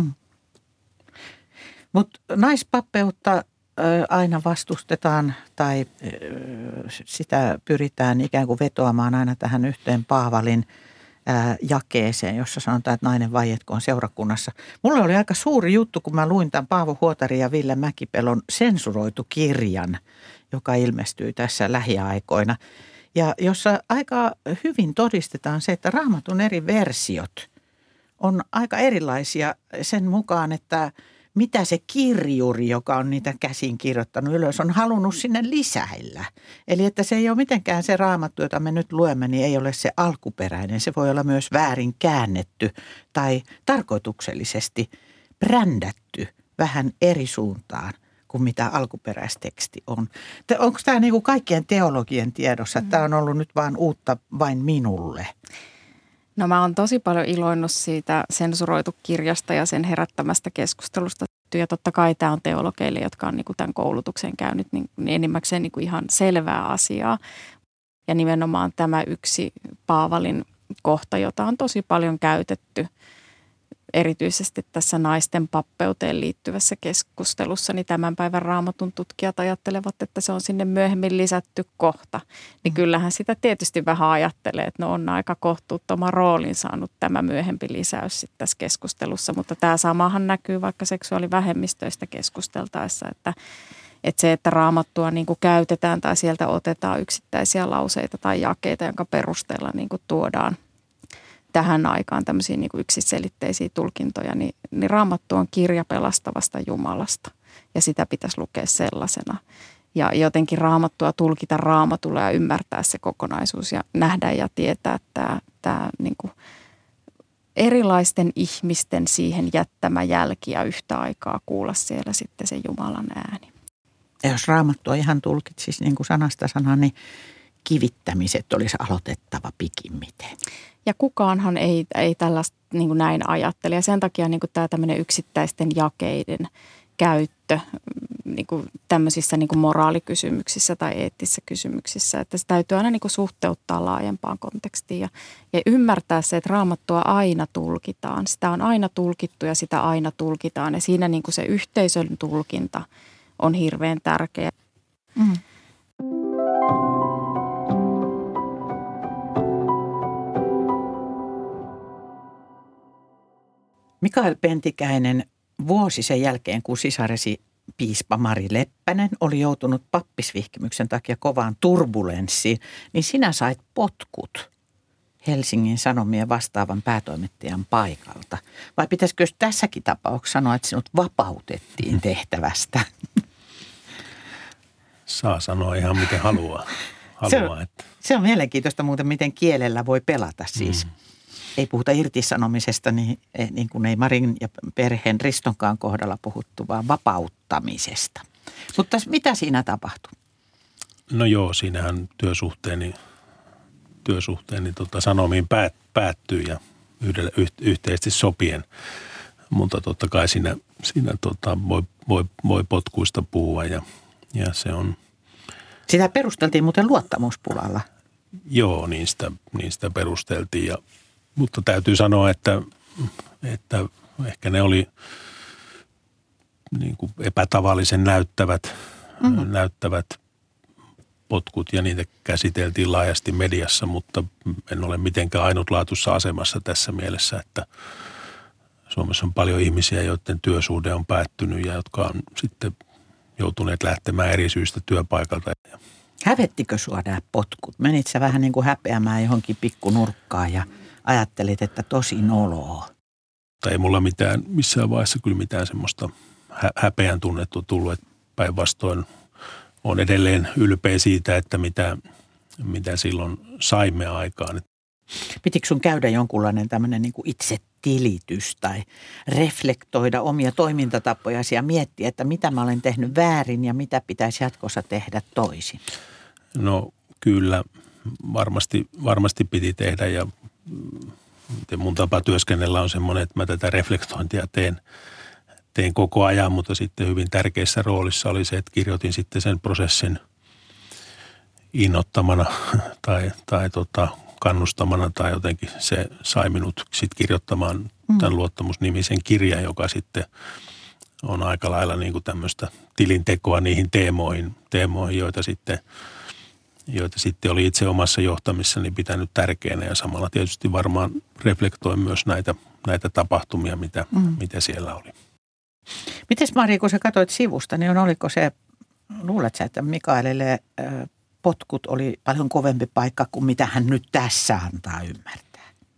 Mutta naispappeutta aina vastustetaan tai sitä pyritään ikään kuin vetoamaan aina tähän yhteen Paavalin jakeeseen, jossa sanotaan, että nainen vaietkoon seurakunnassa. Mulle oli aika suuri juttu, kun mä luin tämän Paavo Huotarin ja Ville Mäkipelon sensuroitu kirjan, joka ilmestyy tässä lähiaikoina. Ja jossa aika hyvin todistetaan se, että Raamatun eri versiot on aika erilaisia sen mukaan, että mitä se kirjuri, joka on niitä käsin kirjoittanut ylös, on halunnut sinne lisäillä. Eli että se ei ole mitenkään se Raamattu, jota me nyt luemme, niin ei ole se alkuperäinen. Se voi olla myös väärin käännetty tai tarkoituksellisesti brändätty vähän eri suuntaan kuin mitä alkuperäisteksti on. Onko tämä niin kuin kaikkien teologien tiedossa, että tämä on ollut nyt vaan uutta vain minulle? No mä oon tosi paljon iloinnut siitä sensuroitu kirjasta ja sen herättämästä keskustelusta. Ja totta kai tämä on teologeille, jotka on niin kuin tämän koulutuksen käynyt niin enimmäkseen niin kuin ihan selvää asiaa. Ja nimenomaan tämä yksi Paavalin kohta, jota on tosi paljon käytetty erityisesti tässä naisten pappeuteen liittyvässä keskustelussa, niin tämän päivän Raamatun tutkijat ajattelevat, että se on sinne myöhemmin lisätty kohta. Niin kyllähän sitä tietysti vähän ajattelee, että no on aika kohtuuttoman roolin saanut tämä myöhempi lisäys sitten tässä keskustelussa. Mutta tämä samahan näkyy vaikka seksuaalivähemmistöistä keskusteltaessa, että se, että Raamattua niin kuin käytetään tai sieltä otetaan yksittäisiä lauseita tai jakeita, jonka perusteella niin kuin tähän aikaan tämmöisiä niin kuin yksiselitteisiä tulkintoja, niin Raamattu on kirja pelastavasta Jumalasta ja sitä pitäisi lukea sellaisena. Ja jotenkin Raamattua tulkita Raamatulla ja ymmärtää se kokonaisuus ja nähdä ja tietää tämä niin kuin erilaisten ihmisten siihen jättämä jälki ja yhtä aikaa kuulla siellä sitten se Jumalan ääni. Ja jos Raamattua ihan tulkitsisi niin kuin sanasta sanaan, niin kivittämiset olisi aloitettava pikimmiten. Ja kukaanhan ei tällaista niin kuin näin ajattele. Ja sen takia niin kuin tämä tämmöinen yksittäisten jakeiden käyttö niin kuin tämmöisissä niin kuin moraalikysymyksissä tai eettisissä kysymyksissä, että se täytyy aina niin kuin suhteuttaa laajempaan kontekstiin ja ymmärtää se, että Raamattua aina tulkitaan. Sitä on aina tulkittu ja sitä aina tulkitaan ja siinä niin kuin se yhteisön tulkinta on hirveän tärkeä. Mm. Mikael Pentikäinen, vuosi sen jälkeen, kun sisaresi piispa Mari Leppänen oli joutunut pappisvihkimyksen takia kovaan turbulenssiin, niin sinä sait potkut Helsingin Sanomien vastaavan päätoimittajan paikalta. Vai pitäisikö tässäkin tapauksessa sanoa, että sinut vapautettiin tehtävästä? Saa sanoa ihan miten haluaa. Se on mielenkiintoista muuten, miten kielellä voi pelata siis. Ei puhuta irtisanomisesta, niin kuin ei Marin ja perheen Ristonkaan kohdalla puhuttu, vaan vapauttamisesta. Mutta mitä siinä tapahtui? No joo, siinähän työsuhteeni Sanomiin päättyi ja yhteisesti sopien. Mutta totta kai siinä voi potkuista puhua ja se on... Sitä perusteltiin muuten luottamuspulalla. Joo, niin sitä perusteltiin mutta täytyy sanoa, että ehkä ne oli niin kuin epätavallisen näyttävät potkut ja niitä käsiteltiin laajasti mediassa, mutta en ole mitenkään ainutlaatuisessa asemassa tässä mielessä, että Suomessa on paljon ihmisiä, joiden työsuhde on päättynyt ja jotka on sitten joutuneet lähtemään eri syistä työpaikalta. Hävettikö sua nämä potkut? Menit sä vähän niin kuin häpeämään johonkin pikkunurkkaan ja ajattelit, että tosi noloa? Tai ei mulla missään vaiheessa kyllä mitään semmoista häpeän tunnetta tullut, että päinvastoin on edelleen ylpeä siitä, että mitä silloin saimme aikaan. Pitikö sun käydä jonkunlainen tämmöinen niin kuin itsetilitys tai reflektoida omia toimintatapojasi ja miettiä, että mitä mä olen tehnyt väärin ja mitä pitäisi jatkossa tehdä toisin? No kyllä, varmasti piti tehdä ja mun tapa työskennellä on semmoinen, että mä tätä reflektointia tein koko ajan, mutta sitten hyvin tärkeässä roolissa oli se, että kirjoitin sitten sen prosessin innoittamana tai kannustamana tai jotenkin se sai minut sitten kirjoittamaan tämän luottamusnimisen kirjan, joka sitten on aika lailla niin kuin tämmöistä tilintekoa niihin teemoihin, joita sitten oli itse omassa johtamissani pitänyt tärkeänä ja samalla tietysti varmaan reflektoin myös näitä tapahtumia, mitä siellä oli. Mites Mari, kun sä katsoit sivusta, niin oliko se, luulet sä, että Mikaelille potkut oli paljon kovempi paikka kuin mitä hän nyt tässä antaa ymmärtää?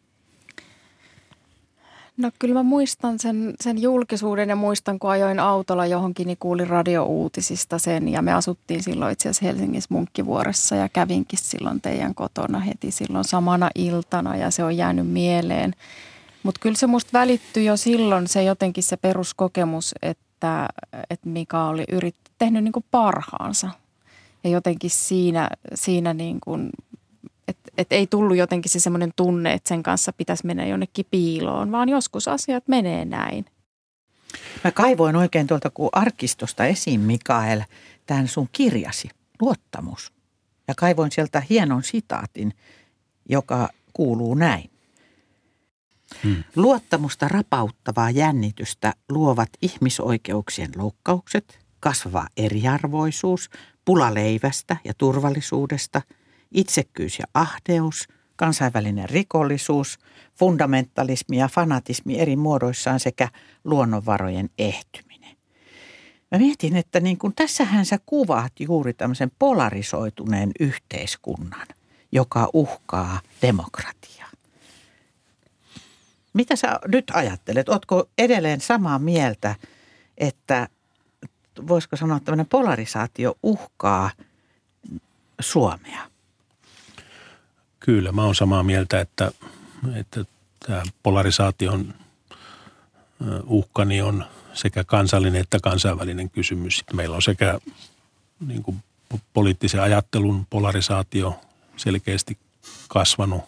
No kyllä mä muistan sen julkisuuden ja muistan, kun ajoin autolla johonkin, niin kuulin radiouutisista sen. Ja me asuttiin silloin itse asiassa Helsingissä Munkkivuoressa ja kävinkin silloin teidän kotona heti silloin samana iltana ja se on jäänyt mieleen. Mutta kyllä se musta välittyi jo silloin se jotenkin se peruskokemus, että Mika oli tehnyt niin kuin parhaansa. Ja jotenkin siinä niin kuin, että ei tullut jotenkin se semmoinen tunne, että sen kanssa pitäisi mennä jonnekin piiloon, vaan joskus asiat menee näin. Mä kaivoin oikein tuolta kuin arkistosta esiin, Mikael, tämän sun kirjasi, Luottamus. Ja kaivoin sieltä hienon sitaatin, joka kuuluu näin. Luottamusta rapauttavaa jännitystä luovat ihmisoikeuksien loukkaukset, kasvava eriarvoisuus, pula leivästä ja turvallisuudesta, itsekkyys ja ahdeus, kansainvälinen rikollisuus, fundamentalismi ja fanatismi eri muodoissaan sekä luonnonvarojen ehtyminen. Mä mietin, että niin kun tässähän sä kuvaat juuri tämmöisen polarisoituneen yhteiskunnan, joka uhkaa demokratiaa. Mitä sä nyt ajattelet? Ootko edelleen samaa mieltä, että voisiko sanoa, että tämmöinen polarisaatio uhkaa Suomea? Kyllä, mä oon samaa mieltä, että tämä polarisaation uhkani on sekä kansallinen että kansainvälinen kysymys. Meillä on sekä niin kuin poliittisen ajattelun polarisaatio selkeästi kasvanut.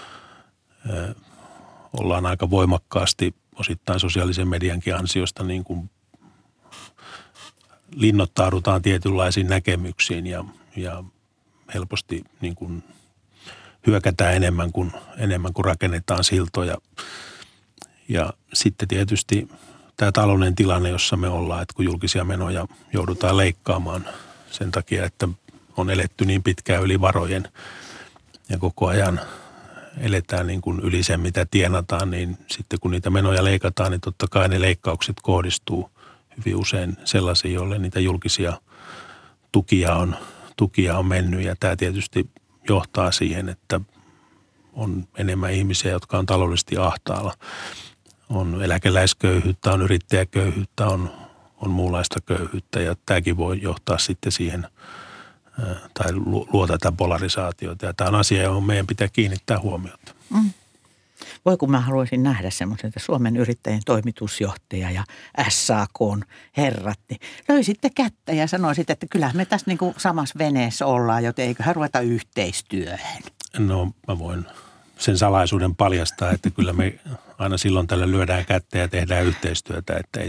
Ollaan aika voimakkaasti osittain sosiaalisen mediankin ansiosta niin kuin linnoittaudutaan tietynlaisiin näkemyksiin ja helposti niin kuin hyökätään enemmän kuin rakennetaan siltoja. Ja sitten tietysti tämä taloudellinen tilanne, jossa me ollaan, että kun julkisia menoja joudutaan leikkaamaan sen takia, että on eletty niin pitkään yli varojen ja koko ajan eletään niin kuin yli sen, mitä tienataan, niin sitten kun niitä menoja leikataan, niin totta kai ne leikkaukset kohdistuu hyvin usein sellaisiin, joille niitä julkisia tukia on mennyt. Ja tämä tietysti johtaa siihen, että on enemmän ihmisiä, jotka on taloudellisesti ahtaalla. On eläkeläisköyhyyttä, on yrittäjäköyhyyttä, on muunlaista köyhyyttä ja tämäkin voi johtaa sitten siihen tai luo tätä polarisaatiota. Ja tämä on asia, johon meidän pitää kiinnittää huomiota. Voi kun mä haluaisin nähdä semmoisen, että Suomen yrittäjien toimitusjohtaja ja SAK:n herrat, niin löysitte kättä ja sanoisitte, että kyllähän me tässä niin kuin samassa veneessä ollaan, joten eiköhän ruveta yhteistyöhön. No mä voin sen salaisuuden paljastaa, että kyllä me aina silloin tällä lyödään kättä ja tehdään yhteistyötä, että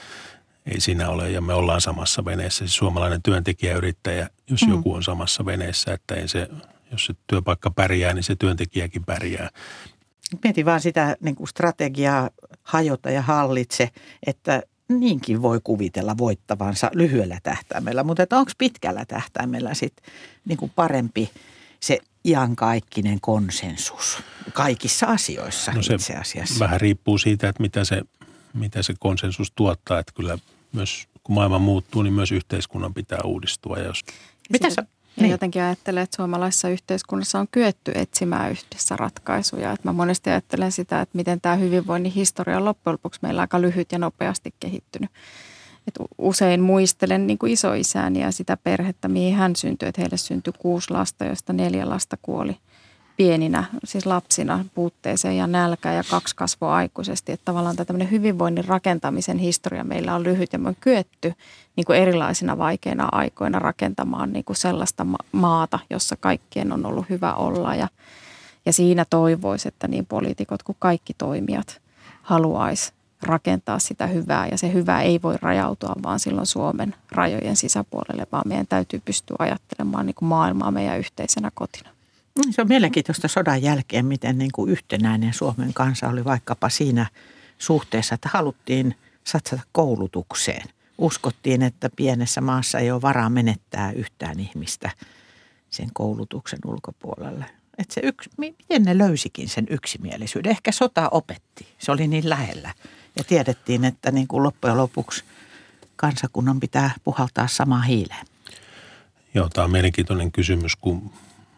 ei siinä ole ja me ollaan samassa veneessä. Siis suomalainen työntekijäyrittäjä, jos joku on samassa veneessä, että jos se työpaikka pärjää, niin se työntekijäkin pärjää. Mietin vaan sitä niin kuin strategiaa hajota ja hallitse, että niinkin voi kuvitella voittavansa lyhyellä tähtäimellä, mutta onko pitkällä tähtäimellä sitten niin kuin parempi se iankaikkinen konsensus kaikissa asioissa itse asiassa? Vähän riippuu siitä, että mitä se konsensus tuottaa, että kyllä myös kun maailma muuttuu, niin myös yhteiskunnan pitää uudistua. Mitä sä? Ja jotenkin ajattelen, että suomalaisessa yhteiskunnassa on kyetty etsimään yhdessä ratkaisuja. Että mä monesti ajattelen sitä, että miten tämä hyvinvoinnin historia on loppujen lopuksi meillä aika lyhyt ja nopeasti kehittynyt. Että usein muistelen niin kuin isoisääni ja sitä perhettä, mihin hän syntyi. Että heille syntyi 6 lasta, joista 4 lasta kuoli pieninä, siis lapsina puutteeseen ja nälkään ja 2 kasvoi aikuisesti. Että tavallaan tämmöinen hyvinvoinnin rakentamisen historia meillä on lyhyt ja me on kyetty niin kuin erilaisina vaikeina aikoina rakentamaan niin kuin sellaista maata, jossa kaikkien on ollut hyvä olla. Ja siinä toivoisi, että niin poliitikot kuin kaikki toimijat haluaisi rakentaa sitä hyvää. Ja se hyvä ei voi rajautua vaan silloin Suomen rajojen sisäpuolelle, vaan meidän täytyy pystyä ajattelemaan niin kuin maailmaa meidän yhteisenä kotina. Se on mielenkiintoista sodan jälkeen, miten niin kuin yhtenäinen Suomen kansa oli vaikkapa siinä suhteessa, että haluttiin satsata koulutukseen. Uskottiin, että pienessä maassa ei ole varaa menettää yhtään ihmistä sen koulutuksen ulkopuolelle. Että se miten ne löysikin sen yksimielisyyden? Ehkä sota opetti. Se oli niin lähellä. Ja tiedettiin, että niin kuin loppujen lopuksi kansakunnan pitää puhaltaa samaan hiileen. Joo, tämä on mielenkiintoinen kysymys, kun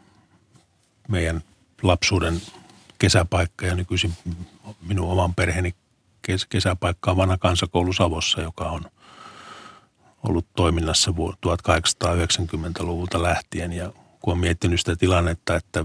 meidän lapsuuden kesäpaikka ja nykyisin minun oman perheeni kesäpaikka on vanha kansakoulu Savossa, joka on ollut toiminnassa 1890-luvulta lähtien. Ja kun on miettinyt sitä tilannetta, että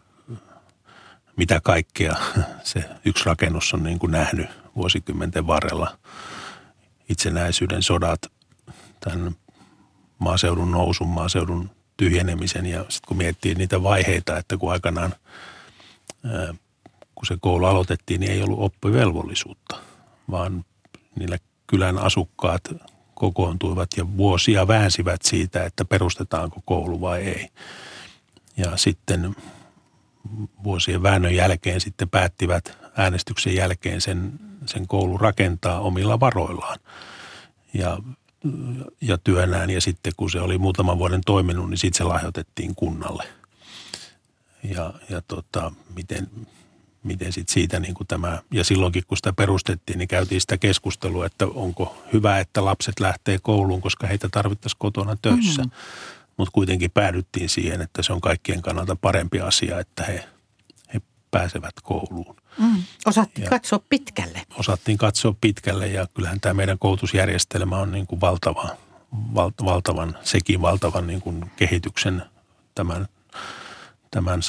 mitä kaikkea se yksi rakennus on niin kuin nähnyt vuosikymmenten varrella, itsenäisyyden sodat, tämän maaseudun nousun, maaseudun tyhjenemisen ja sitten kun miettii niitä vaiheita, että kun aikanaan, kun se koulu aloitettiin, niin ei ollut oppivelvollisuutta, vaan niillä kylän asukkaat kokoontuivat ja vuosia väänsivät siitä, että perustetaanko koulu vai ei. Ja sitten vuosien väännön jälkeen sitten päättivät äänestyksen jälkeen sen koulun rakentaa omilla varoillaan ja työnään. Ja sitten kun se oli muutaman vuoden toiminut, niin sitten se lahjoitettiin kunnalle. Miten sitten siitä niin kuin tämä, ja silloinkin kun sitä perustettiin, niin käytiin sitä keskustelua, että onko hyvä, että lapset lähtee kouluun, koska heitä tarvittaisiin kotona töissä. Mutta kuitenkin päädyttiin siihen, että se on kaikkien kannalta parempi asia, että he pääsevät kouluun. Osattiin katsoa pitkälle. Osattiin katsoa pitkälle ja kyllähän tämä meidän koulutusjärjestelmä on niin kuin valtavan niin kuin kehityksen tämän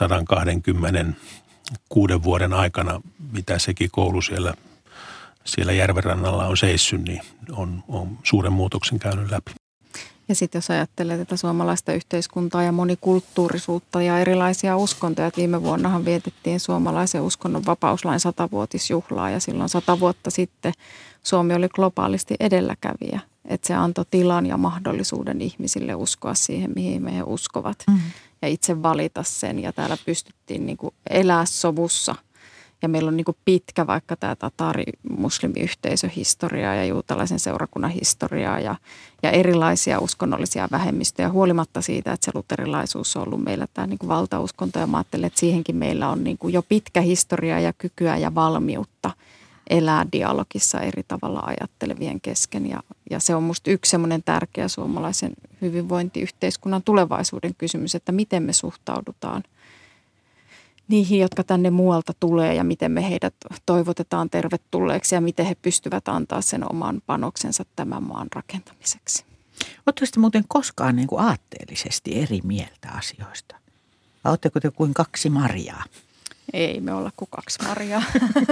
126 vuoden aikana, mitä sekin koulu siellä järvenrannalla on seissyt, niin on suuren muutoksen käynyt läpi. Ja sitten jos ajattelee tätä suomalaista yhteiskuntaa ja monikulttuurisuutta ja erilaisia uskontoja, että viime vuonnahan vietettiin suomalaisen uskonnon vapauslain 100-vuotisjuhlaa ja silloin 100 vuotta sitten Suomi oli globaalisti edelläkävijä. Että se antoi tilan ja mahdollisuuden ihmisille uskoa siihen, mihin he uskovat ja itse valita sen. Ja täällä pystyttiin niin kuin elää sovussa. Ja meillä on niin kuin pitkä vaikka tämä tatari-muslimiyhteisöhistoriaa ja juutalaisen seurakunnan historiaa ja erilaisia uskonnollisia vähemmistöjä. Huolimatta siitä, että se luterilaisuus on ollut meillä tämä niin kuin valtauskonto. Ja mä ajattelen, että siihenkin meillä on niin kuin jo pitkä historia ja kykyä ja valmiutta elää dialogissa eri tavalla ajattelevien kesken. Ja se on musta yksi semmoinen tärkeä suomalaisen hyvinvointiyhteiskunnan tulevaisuuden kysymys, että miten me suhtaudutaan niihin, jotka tänne muualta tulee ja miten me heidät toivotetaan tervetulleeksi ja miten he pystyvät antaa sen oman panoksensa tämän maan rakentamiseksi. Oletteko te muuten koskaan niin kuin aatteellisesti eri mieltä asioista? Vai oletteko te kuin kaksi Mariaa? Ei me olla kuin kaksi Mariaa.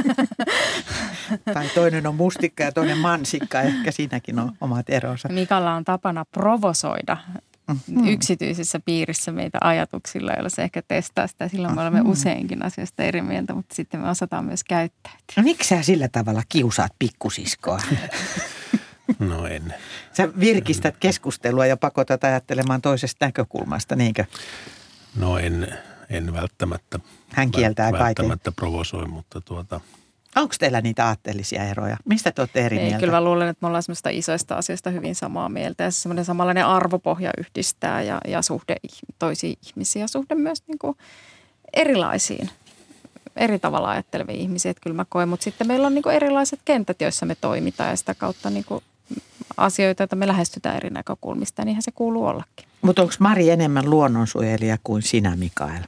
Tai toinen on mustikka ja toinen mansikka. Ehkä siinäkin on omat eronsa. Mikalla on tapana provosoida yksityisessä piirissä meitä ajatuksilla, joilla se ehkä testaa sitä. Silloin me olemme useinkin asioista eri mieltä, mutta sitten me osataan myös käyttäytyä. No miksi sä sillä tavalla kiusaat pikkusiskoa? No en. Sä virkistät keskustelua ja pakotat ajattelemaan toisesta näkökulmasta, niinkö? No en välttämättä. Hän kieltää välttämättä provosoi, mutta Onko teillä niitä aatteellisia eroja? Mistä te olette eri mieltä? Kyllä mä luulen, että me ollaan semmoista isoista asioista hyvin samaa mieltä. Ja semmoinen samanlainen arvopohja yhdistää ja suhde toisiin ihmisiä. Suhde myös niin kuin erilaisiin, eri tavalla ajatteleviin ihmisiä. Että kyllä mä koen, mutta sitten meillä on niin kuin erilaiset kentät, joissa me toimitaan ja sitä kautta niin kuin asioita, joita me lähestytään eri näkökulmista. Niinhän se kuuluu ollakin. Mutta onko Mari enemmän luonnonsuojelija kuin sinä, Mikael?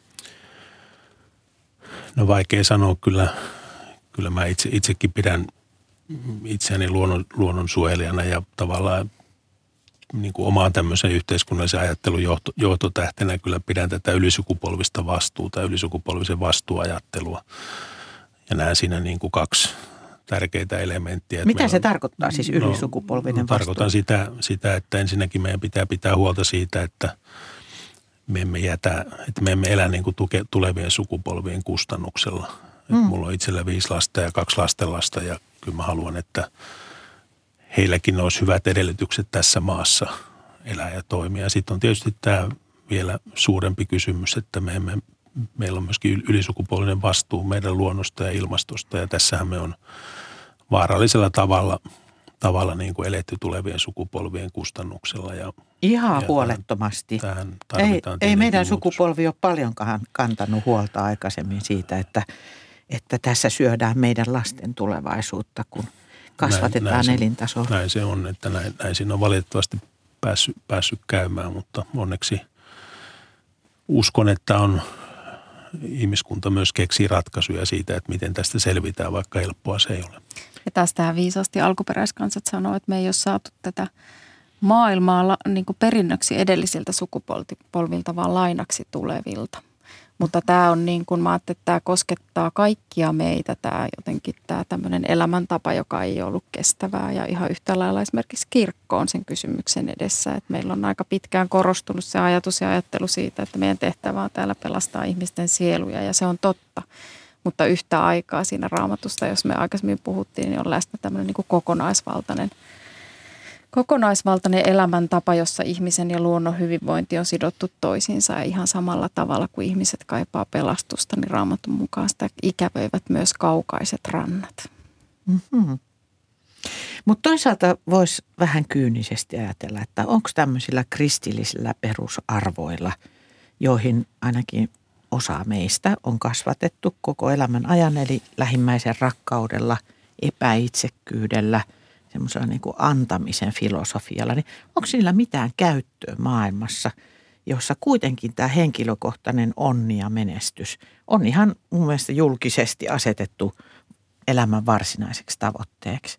No vaikea sanoa kyllä. Kyllä mä itsekin pidän itseäni luonnonsuojelijana ja tavallaan niin kuin omaan tämmöisen yhteiskunnallisen ajattelun johtotähtenä kyllä pidän tätä ylisukupolvista vastuuta, ylisukupolvisen vastuuajattelua. Ja näen siinä niin kuin kaksi tärkeitä elementtiä. Mitä se tarkoittaa siis ylisukupolvinen vastuu? Tarkoitan sitä, että ensinnäkin meidän pitää huolta siitä, että me emme elä niin kuin tulevien sukupolvien kustannuksella. Mulla on itsellä 5 lasta ja 2 lastenlasta ja kyllä mä haluan, että heilläkin olisi hyvät edellytykset tässä maassa elää ja toimia. Sitten on tietysti tämä vielä suurempi kysymys, että meillä on myöskin ylisukupolvinen vastuu meidän luonnosta ja ilmastosta ja tässähän me on vaarallisella tavalla niin kuin eletty tulevien sukupolvien kustannuksella. Ihan huolettomasti. Tähän tarvitaan ei meidän sukupolvi ole paljonkaan kantanut huolta aikaisemmin siitä, että tässä syödään meidän lasten tulevaisuutta, kun kasvatetaan elintasoa. Näin se on, että näin siinä on valitettavasti päässyt käymään, mutta onneksi uskon, että ihmiskunta myös keksii ratkaisuja siitä, että miten tästä selvitään, vaikka helppoa se ei ole. Ja tästähän viisaasti alkuperäiskansat sanoo, että me ei ole saatu tätä maailmaa niin kuin perinnöksi edellisiltä sukupolvilta, vaan lainaksi tulevilta. Mutta tämä on niin kuin, mä ajattelin, että tämä koskettaa kaikkia meitä, tämä jotenkin tämä tämmöinen elämäntapa, joka ei ollut kestävää. Ja ihan yhtä lailla esimerkiksi kirkko on sen kysymyksen edessä, että meillä on aika pitkään korostunut se ajatus ja ajattelu siitä, että meidän tehtävä on täällä pelastaa ihmisten sieluja ja se on totta. Mutta yhtä aikaa siinä Raamatusta, jos me aikaisemmin puhuttiin, niin on läsnä tämmöinen niin kuin kokonaisvaltainen elämäntapa, jossa ihmisen ja luonnon hyvinvointi on sidottu toisiinsa ja ihan samalla tavalla kuin ihmiset kaipaa pelastusta, niin Raamatun mukaan sitä ikävöivät myös kaukaiset rannat. Mm-hmm. Mutta toisaalta voisi vähän kyynisesti ajatella, että onko tämmöisillä kristillisillä perusarvoilla, joihin ainakin osa meistä on kasvatettu koko elämän ajan, eli lähimmäisen rakkaudella, epäitsekkyydellä, semmoisella niin kuin antamisen filosofialla, niin onko sillä mitään käyttöä maailmassa, jossa kuitenkin tämä henkilökohtainen onni ja menestys on ihan mun mielestä julkisesti asetettu elämän varsinaiseksi tavoitteeksi?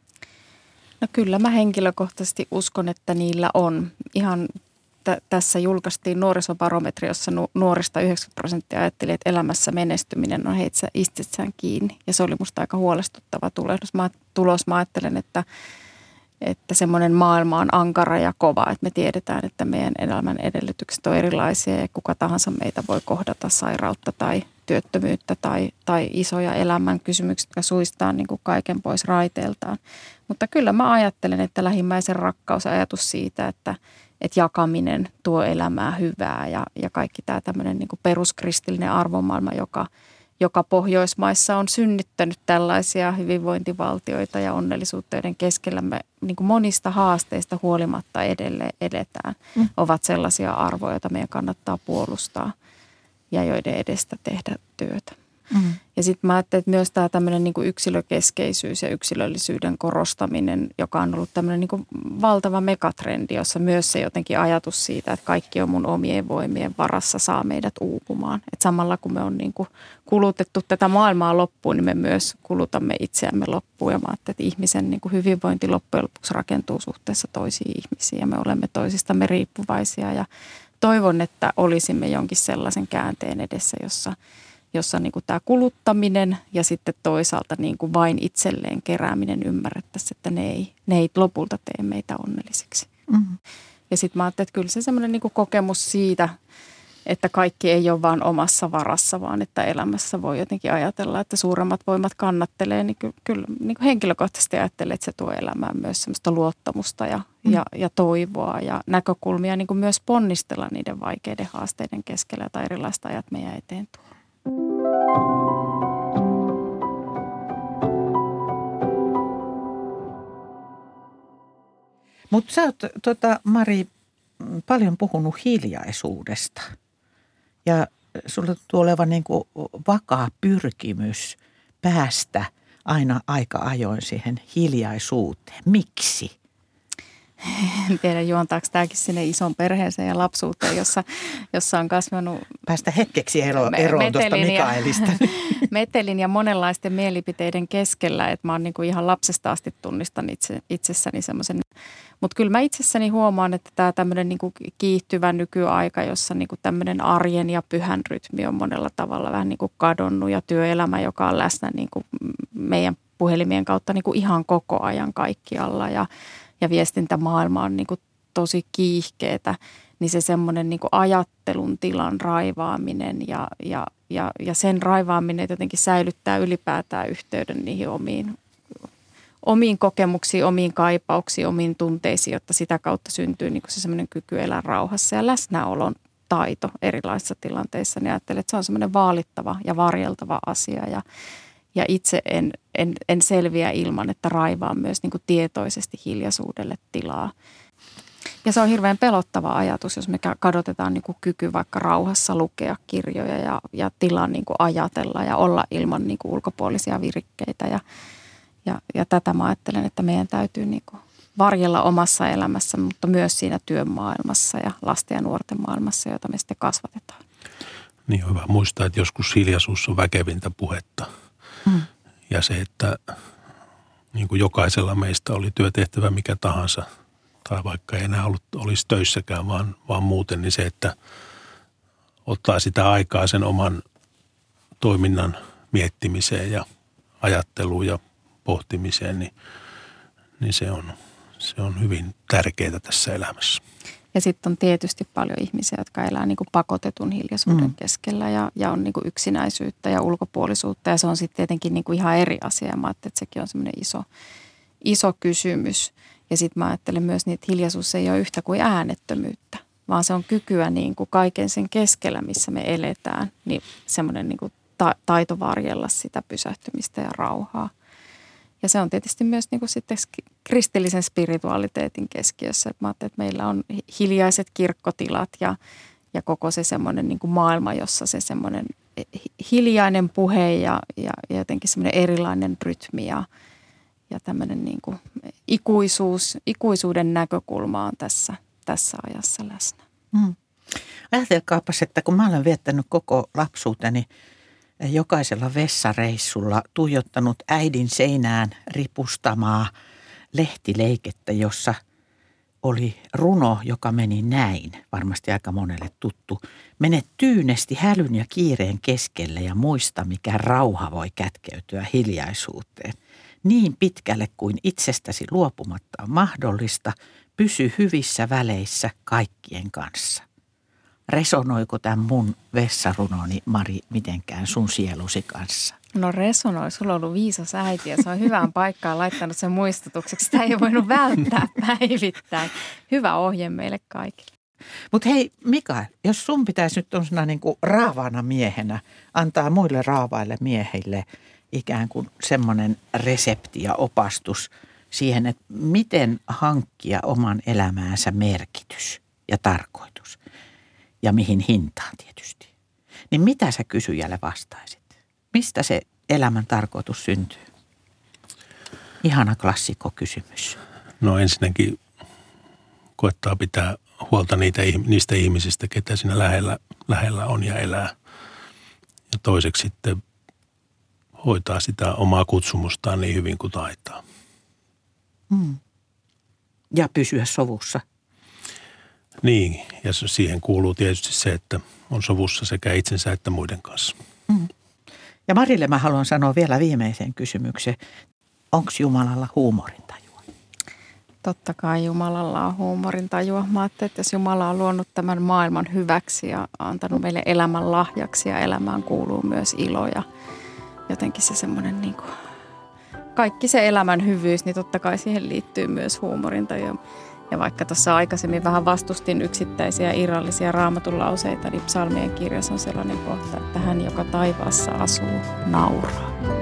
No kyllä mä henkilökohtaisesti uskon, että niillä on. Ihan tässä julkaistiin nuorisobarometri, jossa nuorista 90% ajatteli, että elämässä menestyminen on heitä itsessään kiinni. Ja se oli musta aika huolestuttava tulos. Mä ajattelen, että semmoinen maailma on ankara ja kova, että me tiedetään, että meidän elämän edellytykset on erilaisia ja kuka tahansa meitä voi kohdata sairautta tai työttömyyttä tai isoja elämän kysymyksiä, jotka suistaa niin kuin kaiken pois raiteeltaan. Mutta kyllä mä ajattelen, että lähimmäisen rakkaus, ajatus siitä, että jakaminen tuo elämää hyvää ja kaikki tämä tämmöinen niin kuin peruskristillinen arvomaailma, joka Pohjoismaissa on synnyttänyt tällaisia hyvinvointivaltioita ja onnellisuutta, joiden keskellä me niin kuin monista haasteista huolimatta edelleen edetään, ovat sellaisia arvoja, joita meidän kannattaa puolustaa ja joiden edestä tehdä työtä. Ja sitten mä ajattelin, että myös tämä tämmöinen niin kuin yksilökeskeisyys ja yksilöllisyyden korostaminen, joka on ollut tämmöinen niin kuin valtava megatrendi, jossa myös se jotenkin ajatus siitä, että kaikki on mun omien voimien varassa, saa meidät uupumaan. Että samalla kun me on niin kuin kulutettu tätä maailmaa loppuun, niin me myös kulutamme itseämme loppuun. Ja mä ajattelin, että ihmisen niin kuin hyvinvointi loppujen lopuksi rakentuu suhteessa toisiin ihmisiin ja me olemme toisistamme riippuvaisia. Ja toivon, että olisimme jonkin sellaisen käänteen edessä, jossa niin kuin tämä kuluttaminen ja sitten toisaalta niin kuin vain itselleen kerääminen ymmärrettäisiin, että ne ei lopulta tee meitä onnellisiksi. Ja sitten mä ajattelin, että kyllä se semmoinen niin kuin kokemus siitä, että kaikki ei ole vaan omassa varassa, vaan että elämässä voi jotenkin ajatella, että suuremmat voimat kannattelee, niin kyllä niin kuin henkilökohtaisesti ajattelen, että se tuo elämään myös semmoista luottamusta ja toivoa ja näkökulmia niin kuin myös ponnistella niiden vaikeiden haasteiden keskellä, tai erilaista ajat meidän eteen tuo. Mutta sä oot, Mari, paljon puhunut hiljaisuudesta ja sulla tuntuu olevan niin kuin vakaa pyrkimys päästä aina aika ajoin siihen hiljaisuuteen. Miksi? En tiedä, juontaako tämäkin sinne ison perheeseen ja lapsuuteen, jossa on kasvanut päästä hetkeksi eroon tuosta Mikaelista. Metelin ja monenlaisten mielipiteiden keskellä, että mä oon niin kuin ihan lapsesta asti tunnistan itsessäni semmoisen. Mutta kyllä mä itsessäni huomaan, että tämä tämmöinen niin kuin kiihtyvä nykyaika, jossa niin kuin tämmöinen arjen ja pyhän rytmi on monella tavalla vähän niin kuin kadonnut ja työelämä, joka on läsnä niin kuin meidän puhelimien kautta niin kuin ihan koko ajan kaikkialla ja viestintämaailma on niin kuin tosi kiihkeetä, niin se semmoinen niin kuin ajattelun tilan raivaaminen ja sen raivaaminen jotenkin säilyttää ylipäätään yhteyden niihin omiin kokemuksiin, omiin kaipauksiin, omiin tunteisiin, jotta sitä kautta syntyy niin kuin se semmoinen kyky elää rauhassa ja läsnäolon taito erilaisissa tilanteissa. Niin ajattelen, että se on semmoinen vaalittava ja varjeltava asia ja itse en selviä ilman, että raivaan myös niin kuin tietoisesti hiljaisuudelle tilaa. Ja se on hirveän pelottava ajatus, jos me kadotetaan niin kuin kyky vaikka rauhassa lukea kirjoja ja tilaa niin kuin ajatella ja olla ilman niin kuin ulkopuolisia virikkeitä. Ja tätä mä ajattelen, että meidän täytyy niin kuin varjella omassa elämässä, mutta myös siinä työmaailmassa ja lasten ja nuorten maailmassa, jota me sitten kasvatetaan. Niin on hyvä muistaa, että joskus hiljaisuus on väkevintä puhetta. Ja se, että niin kuin jokaisella meistä oli työtehtävä mikä tahansa, tai vaikka ei enää olisi töissäkään, vaan muuten, niin se, että ottaa sitä aikaa sen oman toiminnan miettimiseen ja ajatteluun ja pohtimiseen, niin se on hyvin tärkeää tässä elämässä. Ja sitten on tietysti paljon ihmisiä, jotka elää niin kuin pakotetun hiljaisuuden keskellä ja on niin kuin yksinäisyyttä ja ulkopuolisuutta. Ja se on sitten tietenkin niin kuin ihan eri asia. Mä ajattelin, että sekin on semmoinen iso kysymys. Ja sitten mä ajattelen myös, että hiljaisuus ei ole yhtä kuin äänettömyyttä, vaan se on kykyä niin kuin kaiken sen keskellä, missä me eletään. Niin semmoinen niin kuin taito varjella sitä pysähtymistä ja rauhaa. Ja se on tietysti myös niin kuin sitten kristillisen spiritualiteetin keskiössä. Että mä ajattelin, että meillä on hiljaiset kirkkotilat ja koko se semmoinen niin kuin maailma, jossa se semmoinen hiljainen puhe ja jotenkin semmoinen erilainen rytmi ja tämmöinen niin kuin ikuisuuden näkökulma on tässä ajassa läsnä. Ajatelkaapas, että kun mä olen viettänyt koko lapsuuteni jokaisella vessareissulla tuijottanut äidin seinään ripustamaa lehtileikettä, jossa oli runo, joka meni näin, varmasti aika monelle tuttu. Mene tyynesti hälyn ja kiireen keskelle ja muista, mikä rauha voi kätkeytyä hiljaisuuteen. Niin pitkälle kuin itsestäsi luopumatta on mahdollista, pysy hyvissä väleissä kaikkien kanssa. Resonoiko tämän mun vessarunoni, Mari, mitenkään sun sielusi kanssa? No resonoi, sulla on ollut viisas äiti ja se on hyvään paikkaan laittanut sen muistutukseksi. Sitä ei voinut välttää päivittäin. Hyvä ohje meille kaikille. Mutta hei Mikael, jos sun pitäisi nyt tuollaisena niin kuin raavaana miehenä antaa muille raavaille miehille ikään kuin semmoinen resepti ja opastus siihen, että miten hankkia oman elämäänsä merkitys ja tarkoitus ja mihin hintaan tietysti, niin mitä sä kysyjälle vastaisit? Mistä se elämän tarkoitus syntyy? Ihana klassikkokysymys. No ensinnäkin koettaa pitää huolta niistä ihmisistä, ketä siinä lähellä on ja elää. Ja toiseksi sitten hoitaa sitä omaa kutsumustaan niin hyvin kuin taitaa. Ja pysyä sovussa. Niin, ja siihen kuuluu tietysti se, että on sovussa sekä itsensä että muiden kanssa. Ja Marille mä haluan sanoa vielä viimeisen kysymyksen. Onko Jumalalla huumorintajua? Totta kai Jumalalla on huumorintajua. Mä ajattelin, että jos Jumala on luonut tämän maailman hyväksi ja antanut meille elämän lahjaksi ja elämään kuuluu myös ilo ja jotenkin se semmoinen niin kuin kaikki se elämän hyvyys, niin totta kai siihen liittyy myös huumorintaju. Ja vaikka tuossa aikaisemmin vähän vastustin yksittäisiä irrallisia raamatun lauseita, niin psalmien kirjassa on sellainen kohta, että hän, joka taivaassa asuu, nauraa.